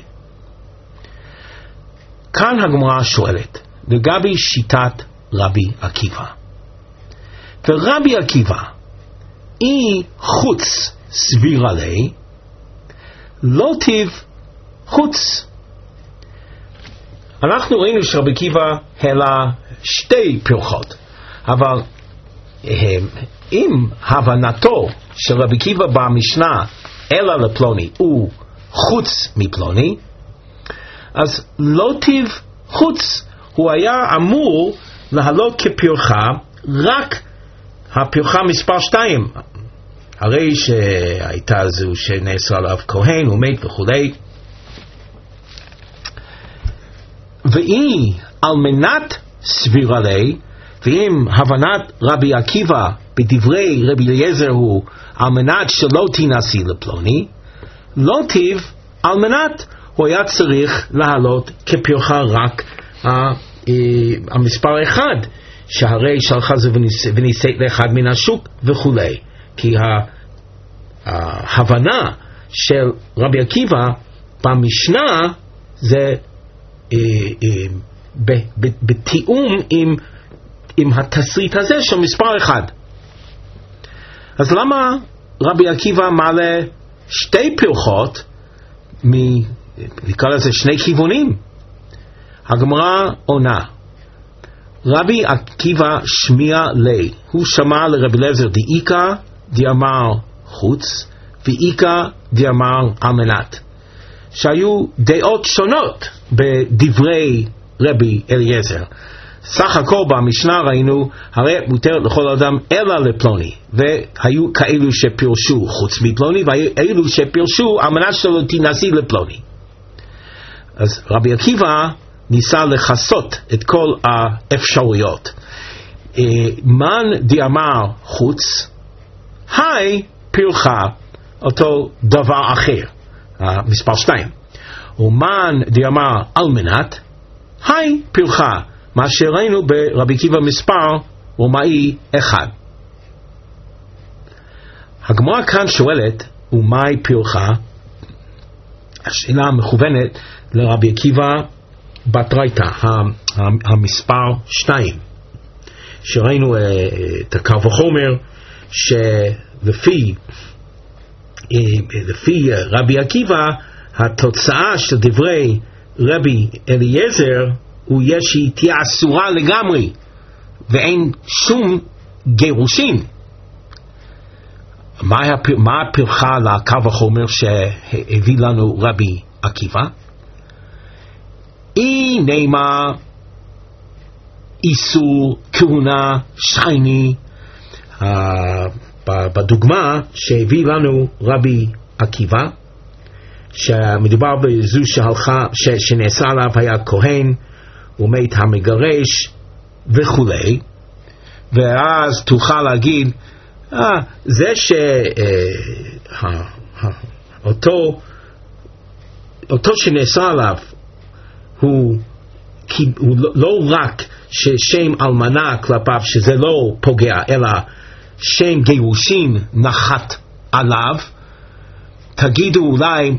כאן הגמרא שואלת לגבי שיטת רבי עקיבא. ורבי עקיבא אי חוץ סביר עלי, לא טיב חוץ. אנחנו ראינו שרבי עקיבא העלה שתי פרחות, אבל אם הבנתו של רבי עקיבא במשנה אלא לפלוני הוא חוץ מפלוני, אז לא טיב חוץ, הוא היה אמור להעלות כפרחה רק הפרחה מספר 2, הרי שהייתה זו שנאסר עליו כהן ומת וכולי. ואי על מנת סביר עלי, ואם הבנת רבי עקיבא בדברי רבי אליעזר הוא על מנת שלא תינשאי לפלוני, לא טיב על מנת, הוא היה צריך להעלות כפרחה רק המספר 1, שהרי שלחה זה ונישאת לאחד מן השוק וכולי. כי ההבנה של רבי עקיבא במשנה זה בתיאום עם התסריט הזה של מספר 1. אז למה רבי עקיבא מעלה שתי פרחות נקרא לזה שני כיוונים? הגמרא עונה, רבי עקיבא שמיע לי, הוא שמע לרבי אליעזר דאיקה דאמר חוץ ואיקה דאמר על מנת, שהיו דעות שונות בדברי רבי אליעזר. סך הכל במשנה ראינו הרי מותר לכל אדם אלא לפלוני, והיו כאלו שפרשו חוץ מפלוני והיו שפרשו על מנת שלא תינשאי לפלוני. אז רבי עקיבא ניסה לחסות את כל האפשרויות. מן דאמר חוץ, היי פרחה אותו דבר אחר, מספר 2. ומן דאמר על מנת, היי פרחה, מה שראינו ברבי עקיבא מספר רומאי 1. הגמרא כאן שואלת, ומהי פרחה? השאלה מכוונת לרבי עקיבא בתרייתא, המספר 2, שראינו את הקל וחומר שלפי רבי עקיבא התוצאה של דברי רבי אליעזר הוא שהיא תהיה אסורה לגמרי ואין שום גירושין. מה הפרחה לקל וחומר שהביא לנו רבי עקיבא? נאמר איסור כהונה שייני, בדוגמה שהביא לנו רבי עקיבא, שמדובר בזו שנעשה עליו היה כהן ומת המגרש וכו', ואז תוכל להגיד זה אותו שנעשה עליו הוא לא רק ששם אלמנה כלפיו שזה לא פוגע, אלא שם גירושין נחת עליו. תגידו אולי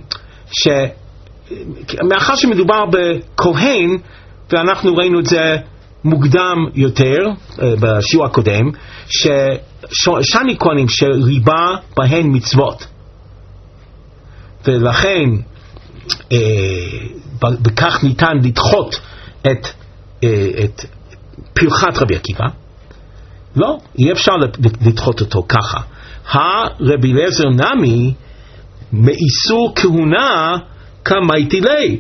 מאחר שמדובר בכהן, ואנחנו ראינו את זה מוקדם יותר בשיעור הקודם, ששני כהנים שריבה בהן מצוות, ולכן בכך ניתן לדחות את פרחת רבי עקיבא. לא, אי אפשר לדחות אותו ככה. הרבי אליעזר נמי מאיסור כהונה כמייתי לי.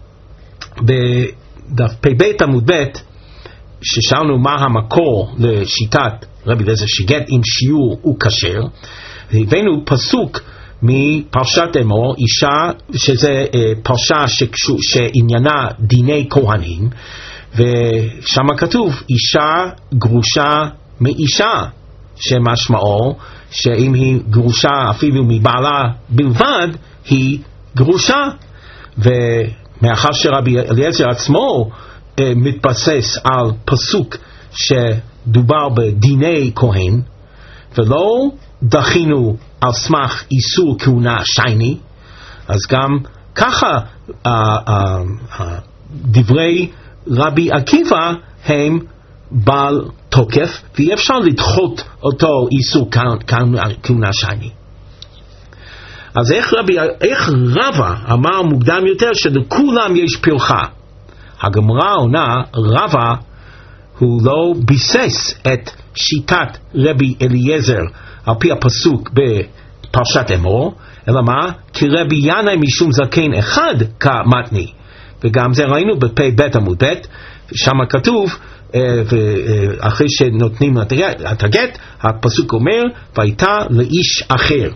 בדף פ"ב עמוד ב' ששאלנו מה המקור לשיטת רבי אליעזר שגט עם שיעור הוא כשר, הבאנו פסוק מפרשת אמור, אישה, שזה פרשה שעניינה דיני כהנים, ושם כתוב אישה גרושה מאישה, שמשמעו שאם היא גרושה אפילו מבעלה בלבד היא גרושה. ומאחר שרבי אליעזר עצמו מתבסס על פסוק שדובר בדיני כהן, ולא דחינו על סמך איסור כהונה שייני, אז גם ככה דברי רבי עקיבא הם בעל תוקף, ואי אפשר לדחות אותו איסור כהונה שייני. אז איך רבא אמר מוקדם יותר שלכולם יש פרחה? הגמרא עונה, רבא הוא לא ביסס את שיטת רבי אליעזר על פי הפסוק בפרשת אמור, אלא מה? כי רבי ינאי משום זקן אחד כמתני, וגם זה ראינו בפ"ב עמוד ב', שם כתוב, ואחרי שנותנים את הגט, הפסוק אומר והייתה לאיש אחר,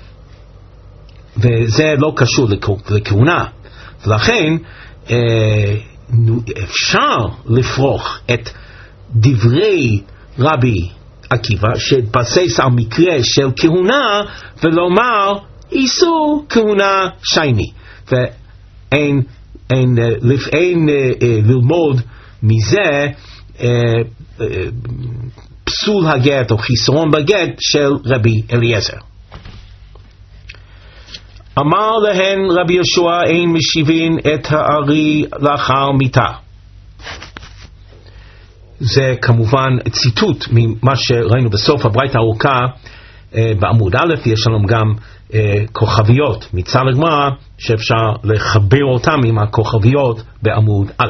וזה לא קשור לכהונה, ולכן אפשר לפרוח את דברי רבי עקיבא שהתבסס על מקרה של כהונה ולומר איסור כהונה שייני, ואין ללמוד מזה פסול הגט או חיסרון בגט של רבי אליעזר. אמר להן רבי יהושע אין משיבין את הארי לאחר מיתה. זה כמובן ציטוט ממה שראינו בסוף הברייתא הארוכה בעמוד א', יש לנו גם כוכביות מצד הגמרא שאפשר לחבר אותם עם הכוכביות בעמוד א'.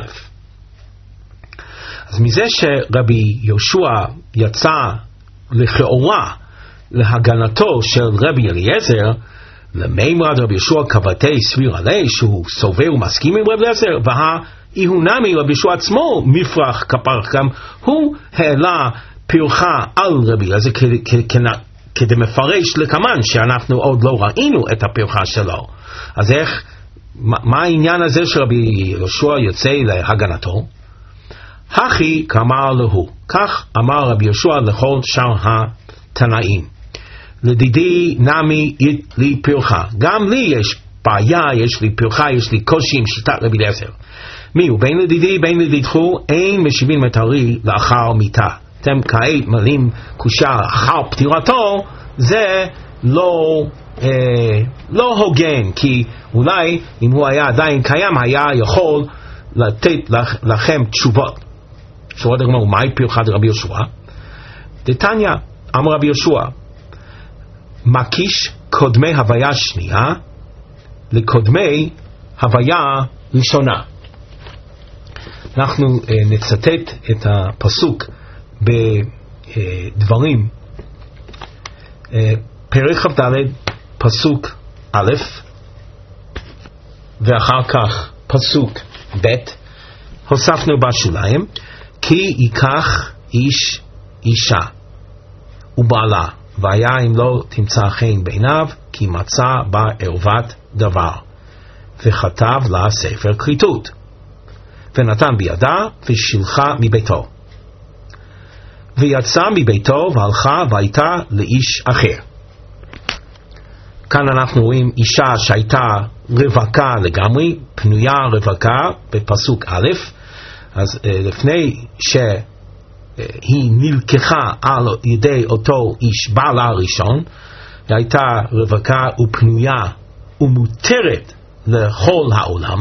אז מזה שרבי יהושע יצא לכאורה להגנתו של רבי אליעזר, למימרד רבי יהושע קבתי סביר עלי שהוא סובר ומסכים עם רבי אליעזר, והאיהונמי רבי יהושע עצמו מפרח כפר, גם הוא העלה פרחה על רבי אליעזר כדי מפרש לכמן שאנחנו עוד לא ראינו את הפרחה שלו. אז מה העניין הזה שרבי יהושע יוצא להגנתו? הכי כאמר לו, כך אמר רבי יהושע לכל שאר התנאים, לדידי נמי לי פרחה, גם לי יש בעיה, יש לי פרחה, יש לי קושי עם שיטת רבי אליעזר. מי הוא? בין לדידי בין לדידכו, אין משיבים את הרי לאחר מיתה. אתם כעת מלאים קושה אחר פטירתו, זה לא הוגן, כי אולי אם הוא היה עדיין קיים היה יכול לתת לכם תשובות. שורת הגמרא, ומאי פירחה דרבי יהושע? דתניא, אמר רבי יהושע, מקיש קודמי הוויה שנייה לקודמי הוויה ראשונה. אנחנו נצטט את הפסוק בדברים פרק כ"ד פסוק א' ואחר כך פסוק ב', הוספנו בשוליים, כי ייקח איש אישה ובעלה, והיה אם לא תמצא חן בעיניו, כי מצא בה ערוות דבר, וכתב לה ספר כריתות, ונתן בידה ושילחה מביתו, ויצא מביתו והלכה והייתה לאיש אחר. כאן אנחנו רואים אישה שהייתה רווקה לגמרי, פנויה רווקה בפסוק א', אז לפני שהיא נלקחה על ידי אותו איש בעלה הראשון, היא הייתה רווקה ופנויה ומותרת לכל העולם,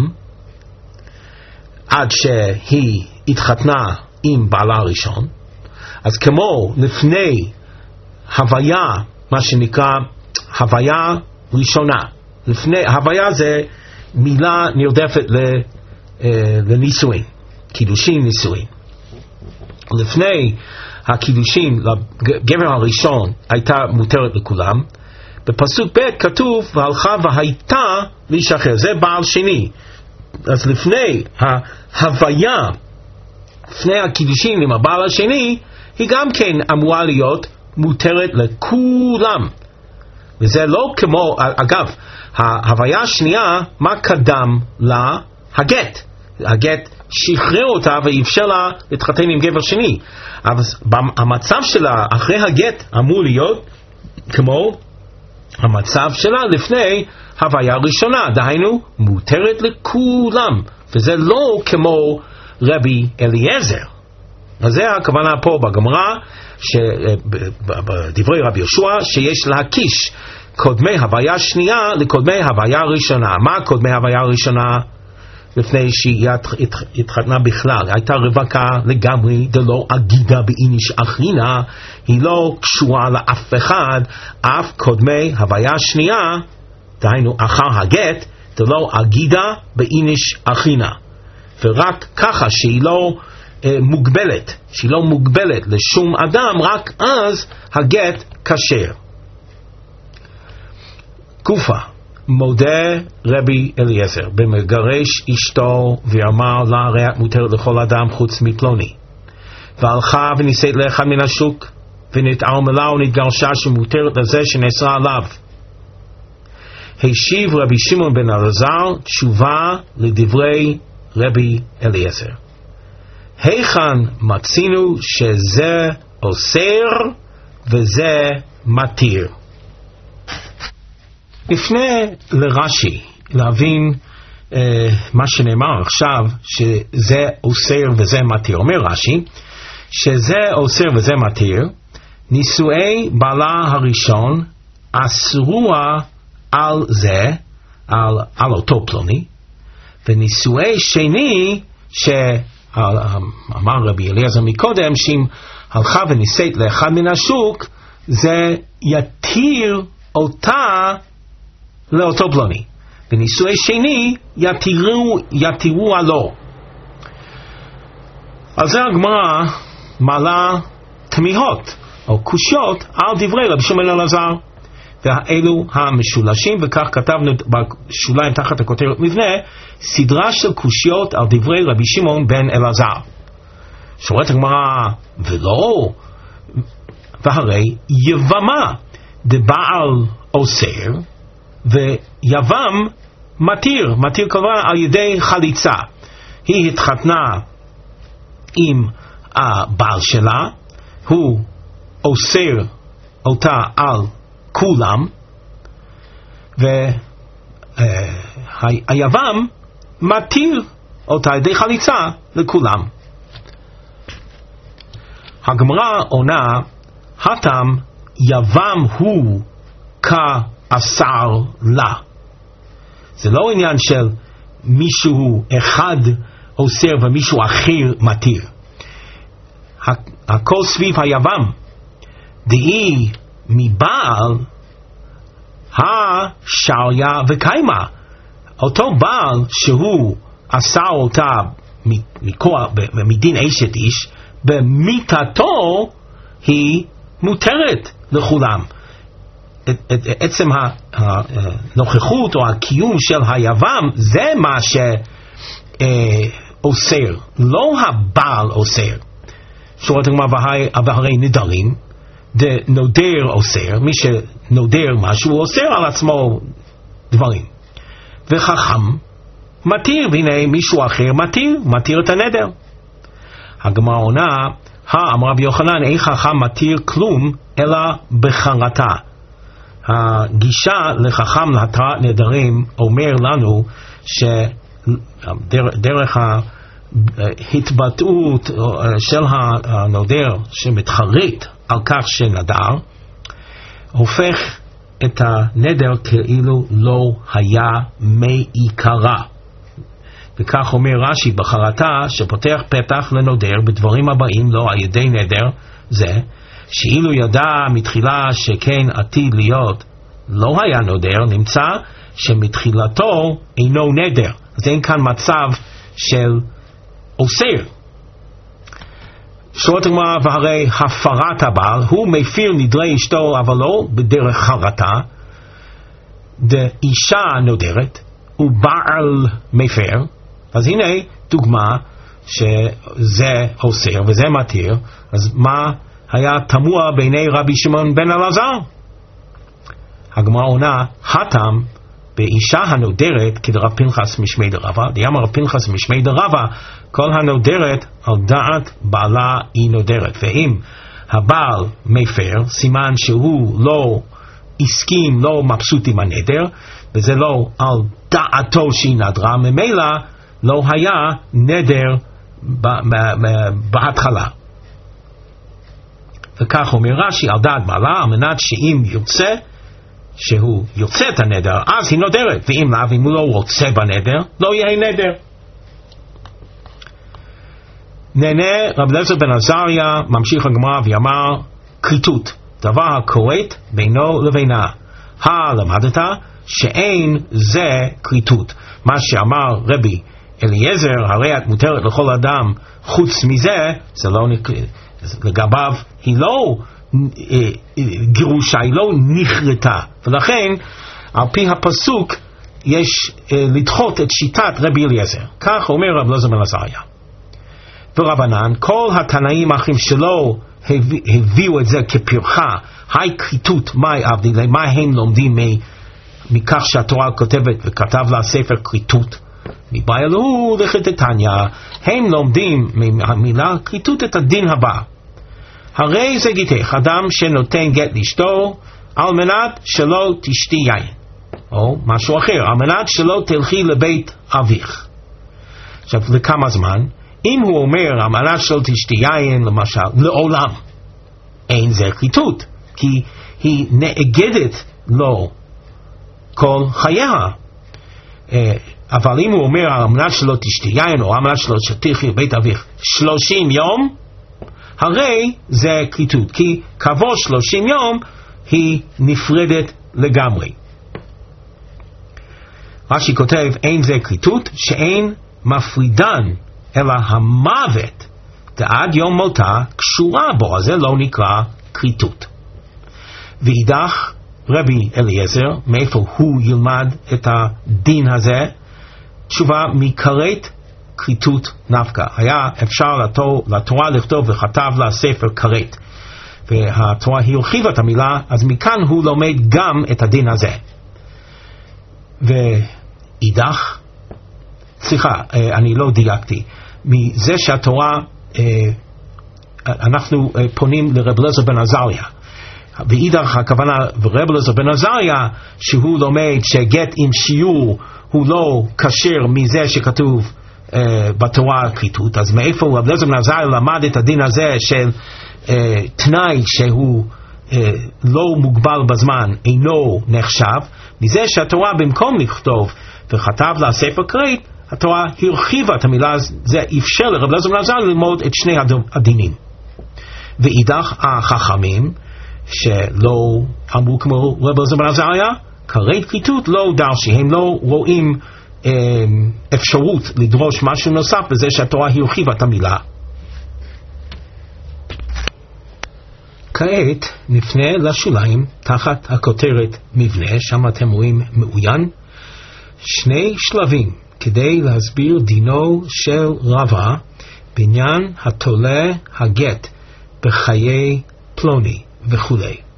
עד שהיא התחתנה עם בעלה הראשון. אז כמו לפני הוויה, מה שנקרא הוויה ראשונה, לפני הוויה זה מילה נרדפת לנישואין, קידושין נישואין. לפני הקידושין לגבר הראשון הייתה מותרת לכולם. בפסוק ב' כתוב והלכה והייתה לאיש אחר, זה בעל שני. אז לפני ההוויה, לפני הקידושין עם הבעל השני, היא גם כן אמורה להיות מותרת לכולם. וזה לא כמו, אגב, ההוויה השנייה, מה קדם לה? הגט. הגט שחרר אותה ואפשר לה להתחתן עם גבר שני. אבל המצב שלה אחרי הגט אמור להיות כמו המצב שלה לפני הוויה ראשונה, דהיינו מותרת לכולם, וזה לא כמו רבי אליעזר. אז זה הכוונה פה בגמרא, בדברי רבי יהושע, שיש להקיש קודמי הוויה שנייה לקודמי הוויה ראשונה. מה קודמי הוויה ראשונה? לפני שהיא התחתנה בכלל, הייתה רווקה לגמרי, דלא אגידה באיניש אחינה, היא לא קשורה לאף אחד, אף קודמי הוויה שנייה, דהיינו אחר הגט, דלא אגידה באיניש אחינה. ורק ככה שהיא לא מוגבלת, שהיא לא מוגבלת לשום אדם, רק אז הגט כשר. גופה, מודה רבי אליעזר במגרש אשתו ואמר לה, הרי את מותרת לכל אדם חוץ מפלוני, והלכה ונישאת לאחד מן השוק ונתערמלה ונתגרשה שמותרת לזה שנאסרה עליו. השיב רבי שמעון בן אלעזר תשובה לדברי רבי אליעזר, היכן מצינו שזה אוסר וזה מתיר? לפני לרש"י להבין מה שנאמר עכשיו שזה אוסר וזה מתיר, אומר רש"י שזה אוסר וזה מתיר, נישואי בעלה הראשון אסרוה על זה, על אותו פלוני, ונישואי שני שאמר רבי אליעזר מקודם, שאם הלכה ונישאת לאחד מן השוק זה יתיר אותה לאותו פלוני, ונישואי שני יתירו עלו. על זה הגמרא מעלה תמיהות או קושיות על דברי רבי שמעון בן אלעזר, ואלו המשולשים, וכך כתבנו בשוליים תחת הכותרת מבנה, סדרה של קושיות על דברי רבי שמעון בן אלעזר. שואלת הגמרא, ולא, והרי יבמה דבעל אוסר ויבם מתיר כמובן על ידי חליצה. היא התחתנה עם הבעל שלה, הוא אוסר אותה על כולם, והיבם מתיר אותה ידי חליצה לכולם. הגמרא עונה, הטם יבם הוא כאסר לה. זה לא עניין של מישהו אחד אוסר ומישהו אחר מתיר. הכל סביב היבם. דאי מבעל השריה וקיימה. אותו בעל שהוא אסר אותה מדין אשת איש, במיתתו היא מותרת לכולם. עצם הנוכחות או הקיום של היבם זה מה שאוסר, לא הבעל אוסר. שורת הגמרא, והרי נדרים נודר אוסר, מי שנודר משהו אוסר על עצמו דברים. וחכם מתיר, והנה מישהו אחר מתיר את הנדר. הגמרא עונה, אמר רבי יוחנן, אין חכם מתיר כלום אלא בחרטה. הגישה לחכם להתרת נדרים אומר לנו שדרך ההתבטאות של הנודר שמתחרט על כך שנדר, הופך את הנדר כאילו לא היה מעיקרה. וכך אומר רש"י בחרטה, שפותח פתח לנודר בדברים הבאים לו על ידי נדר זה, שאילו ידע מתחילה שכן עתיד להיות לא היה נודר, נמצא שמתחילתו אינו נדר. אז אין כאן מצב של אוסר. שורת הגמרא, והרי הפרת הבעל הוא מפיר נדרי אשתו אבל לא בדרך חרטה, דאישה נודרת ובעל מפר. אז הנה דוגמה שזה אוסר וזה מתיר. אז מה היה תמוה בעיני רבי שמעון בן אלעזר? הגמרא עונה, הטם באישה הנודרת כדרב פנחס משמי דרבא, דאמר רב פנחס משמי דרבא, כל הנודרת על דעת בעלה היא נודרת. ואם הבעל מפר, סימן שהוא לא הסכים, לא מבסוט עם הנדר, וזה לא על דעתו שהיא נדרה, ממילא לא היה נדר בהתחלה. וכך אומר רש"י, על דעת בעלה, על מנת שאם יוצא, שהוא יוצא את הנדר, אז היא נודרת, ואם לא, ואם הוא לא רוצה בנדר, לא יהיה נדר. נהנה רב אליעזר בן עזריה, ממשיך הגמרא ויאמר, כריתות, דבר הכורת בינו לבינה. למדת שאין זה כריתות. מה שאמר רבי אליעזר, הרי את מותרת לכל אדם, חוץ מזה, זה לא לגביו, היא לא גירושה, היא לא נחרטה. ולכן על פי הפסוק יש לדחות את שיטת רבי אליעזר. כך אומר רב אליעזר בן עזריה. ורבנן, כל התנאים האחרים שלא הביאו את זה כפרחה, היי כריתות, מאי עבדי, מה הם לומדים מכך שהתורה כותבת וכתב לה ספר כריתות? מבעיה לו לכתתניא, הם לומדים מהמילה כריתות את הדין הבא. הרי זה גיתך, אדם שנותן גט לאשתו על מנת שלא תשתי יין, או משהו אחר, על מנת שלא תלכי לבית אביך. עכשיו, לכמה זמן? אם הוא אומר על מנת שלא תשתי יין, למשל, לעולם, אין זה כריתות, כי היא נאגדת לו כל חייה. אבל אם הוא אומר על מנת שלא תשתי יין, או על מנת שלא תלכי לבית אביך 30 יום, הרי זה כריתות, כי כעבור 30 יום היא נפרדת לגמרי. רש"י כותב, אין זה כריתות, שאין מפרידן אלא המוות ועד יום מותה קשורה בו, אז זה לא נקרא כריתות. ואידך רבי אליעזר, מאיפה הוא ילמד את הדין הזה? תשובה, מכרת כריתות נפקא. היה אפשר לתורה לכתוב וכתב לה ספר כרת, והתורה היא הרחיבה את המילה, אז מכאן הוא לומד גם את הדין הזה. ואידך, סליחה, אני לא דייקתי, מזה שהתורה, אנחנו פונים לרב אליעזר בן עזריה, ואידך הכוונה ורב אליעזר בן עזריה שהוא לומד שגט עם שיעור הוא לא כשר מזה שכתוב בתורה כריתות, אז מאיפה רב אליעזר בן עזריה למד את הדין הזה של תנאי שהוא לא מוגבל בזמן אינו נחשב? מזה שהתורה במקום לכתוב וכתב לה ספר כרת, התורה הרחיבה את המילה, זה אפשר לרב אליעזר בן עזריה ללמוד את שני הדינים. ואידך החכמים שלא אמרו כמו רב אליעזר בן עזריה, כרת כריתות לא דרשי, הם לא רואים אפשרות לדרוש משהו נוסף בזה שהתורה הרחיבה את המילה. כעת נפנה לשוליים תחת הכותרת מבנה, שם אתם רואים מעוין שני שלבים כדי להסביר דינו של רבא בעניין התולה הגט בחיי פלוני וכו'.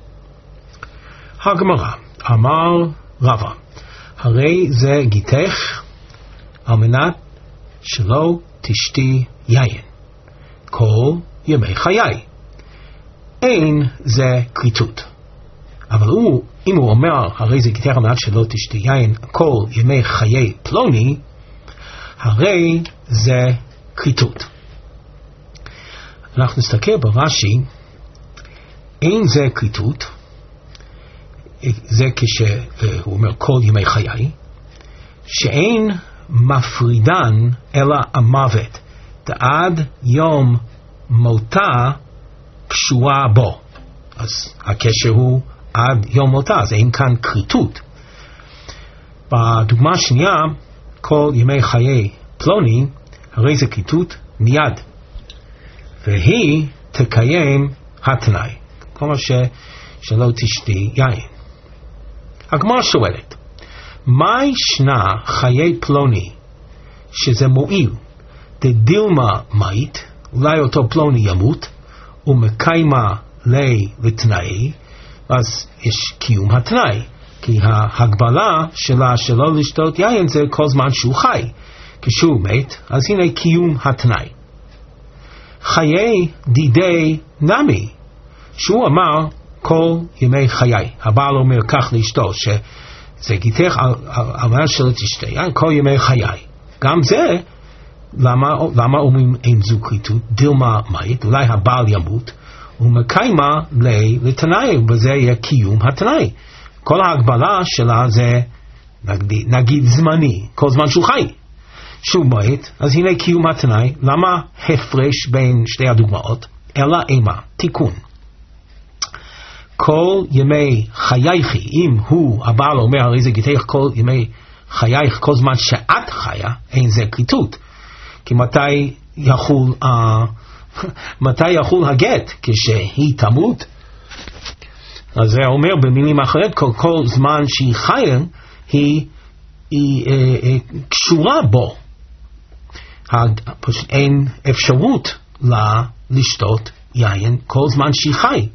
הגמרא, אמר רבא, הרי זה גיתך על מנת שלא תשתי יין כל ימי חיי. אין זה כריתות. אבל אם הוא אומר הרי זה גיתך על מנת שלא תשתי יין כל ימי חיי פלוני, הרי זה כריתות. אנחנו נסתכל ברש"י, אין זה כריתות, זה כשהוא אומר כל ימי חיי, שאין מפרידן אלא המוות, עד יום מותה קשורה בו. אז הקשר הוא עד יום מותה, אז אין כאן כריתות. בדוגמה השנייה, כל ימי חיי פלוני, הרי זה כריתות מיד, והיא תקיים התנאי, כלומר שלא תשתי יין. הגמרא שואלת, מה ישנה חיי פלוני שזה מועיל דדילמה מית, אולי אותו פלוני ימות ומקיימה לי לתנאי, אז יש קיום התנאי, כי ההגבלה שלה שלא לשתות יין זה כל זמן שהוא חי. כשהוא מת, אז הנה קיום התנאי. חיי דידי נמי, שהוא אמר כל ימי חיי, הבעל אומר כך לאשתו שזה גיתך על מנת שלא תשתה יין כל ימי חיי. גם זה, למה אומרים אין זו כריתות? דילמה מית, אולי הבעל ימות ומקיימה לי לתנאי, ובזה יהיה קיום התנאי. כל ההגבלה שלה זה נגיד זמני, כל זמן שהוא חי. שהוא מת, אז הנה קיום התנאי. למה הפרש בין שתי הדוגמאות? אלא אימה, תיקון. כל ימי חייך, אם הוא הבעל אומר הרי זה גיתך כל ימי חייך כל זמן שאת חיה, אין זה כריתות. כי מתי יחול הגט? כשהיא תמות? אז זה אומר במילים אחרות, כל זמן שהיא חיה היא קשורה בו, פשוט אין אפשרות לשתות יין כל זמן שהיא חי.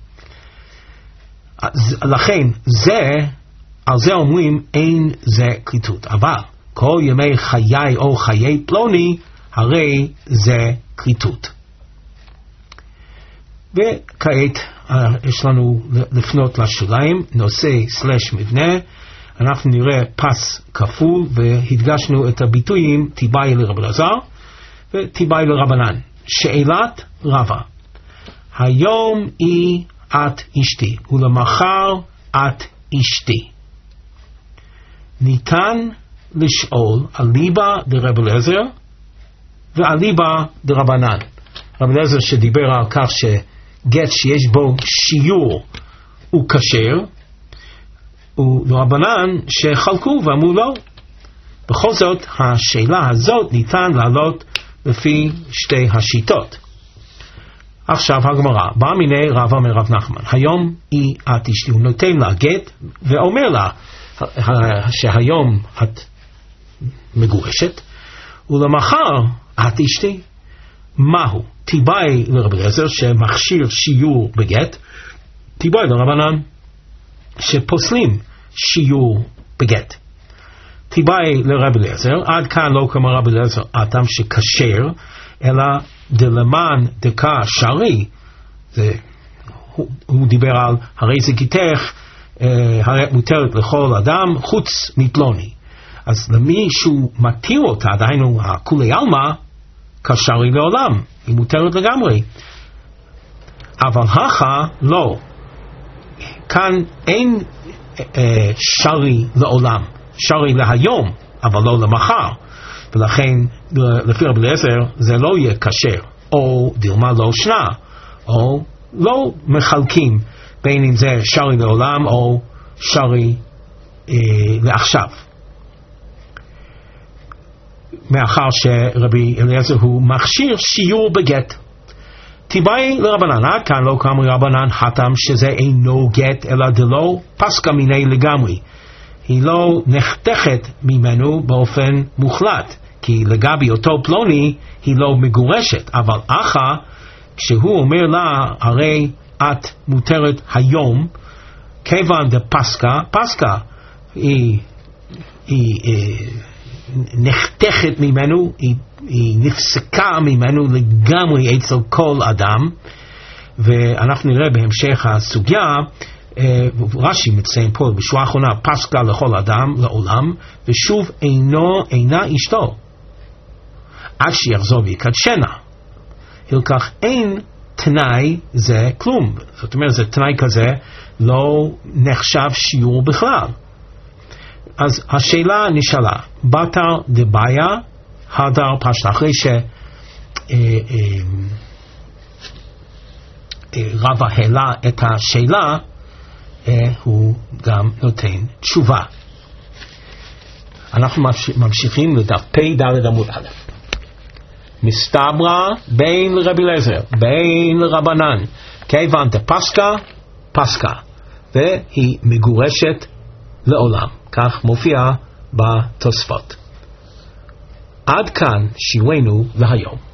לכן על זה אומרים אין זה כריתות. אבל כל ימי חיי או חיי פלוני, הרי זה כריתות. וכעת יש לנו לפנות לשוליים, נושא / מבנה. אנחנו נראה פס כפול, והדגשנו את הביטויים תיבאי לרב אלעזר ותיבאי לרבנן. שאלת רבא, היום היא את אשתי ולמחר את אשתי. ניתן לשאול אליבא דרב אלעזר ואליבא דרבנן. רב אלעזר שדיבר על כך שגט שיש בו שיעור הוא כשר, ורבנן שחלקו ואמרו לא. בכל זאת השאלה הזאת ניתן לעלות לפי שתי השיטות. עכשיו הגמרא, בא מיני רבא מרב נחמן, היום היא את אשתי, הוא נותן לה גט ואומר לה שהיום את מגורשת ולמחר את אשתי. מהו? תיבאי לרב אלעזר שמכשיר שיעור בגט, תיבאי לרבנן שפוסלים שיעור בגט. תיבאי לרב אלעזר, עד כאן לא כמו רב אלעזר אדם שכשר, אלא דלמן דקה שרי, הוא דיבר על הרי זה גיתך, הרי מותרת לכל אדם חוץ מפלוני. אז למי שהוא מתיר אותה, דהיינו הכולי עלמא, כשרי לעולם, היא מותרת לגמרי. אבל הכה לא, כאן אין שרי לעולם, שרי להיום, אבל לא למחר, ולכן לפי רבי אליעזר זה לא יהיה כשר, או דילמה לא שנה, או לא מחלקים בין אם זה שרי לעולם או שרי לעכשיו. מאחר שרבי אליעזר הוא מכשיר שיעור בגט. תיבאי לרבנן, עד כאן לא כאמרי רבנן חתם שזה אינו גט אלא דלא פסקה מיני לגמרי. היא לא נחתכת ממנו באופן מוחלט, כי לגבי אותו פלוני היא לא מגורשת, אבל אחא כשהוא אומר לה הרי את מותרת היום, כיוון דפסקה, פסקה היא נחתכת ממנו, היא נפסקה ממנו לגמרי אצל כל אדם, ואנחנו נראה בהמשך הסוגיה, רש"י מציין פה בשורה האחרונה, פסקה לכל אדם לעולם, ושוב אינה אשתו עד שיחזור ויקדשנה. הלקח אין תנאי זה כלום, זאת אומרת זה תנאי כזה לא נחשב שיעור בכלל. אז השאלה נשאלה, בתר דבעיה הדר פשט, אחרי רבא העלה את השאלה, הוא גם נותן תשובה. אנחנו ממשיכים לדף פ"ד עמוד א'. מסתברא בין לרבי אליעזר בין לרבנן כיוון דפסקה פסקה, והיא מגורשת לעולם, כך מופיע בתוספות. עד כאן שיעורנו להיום.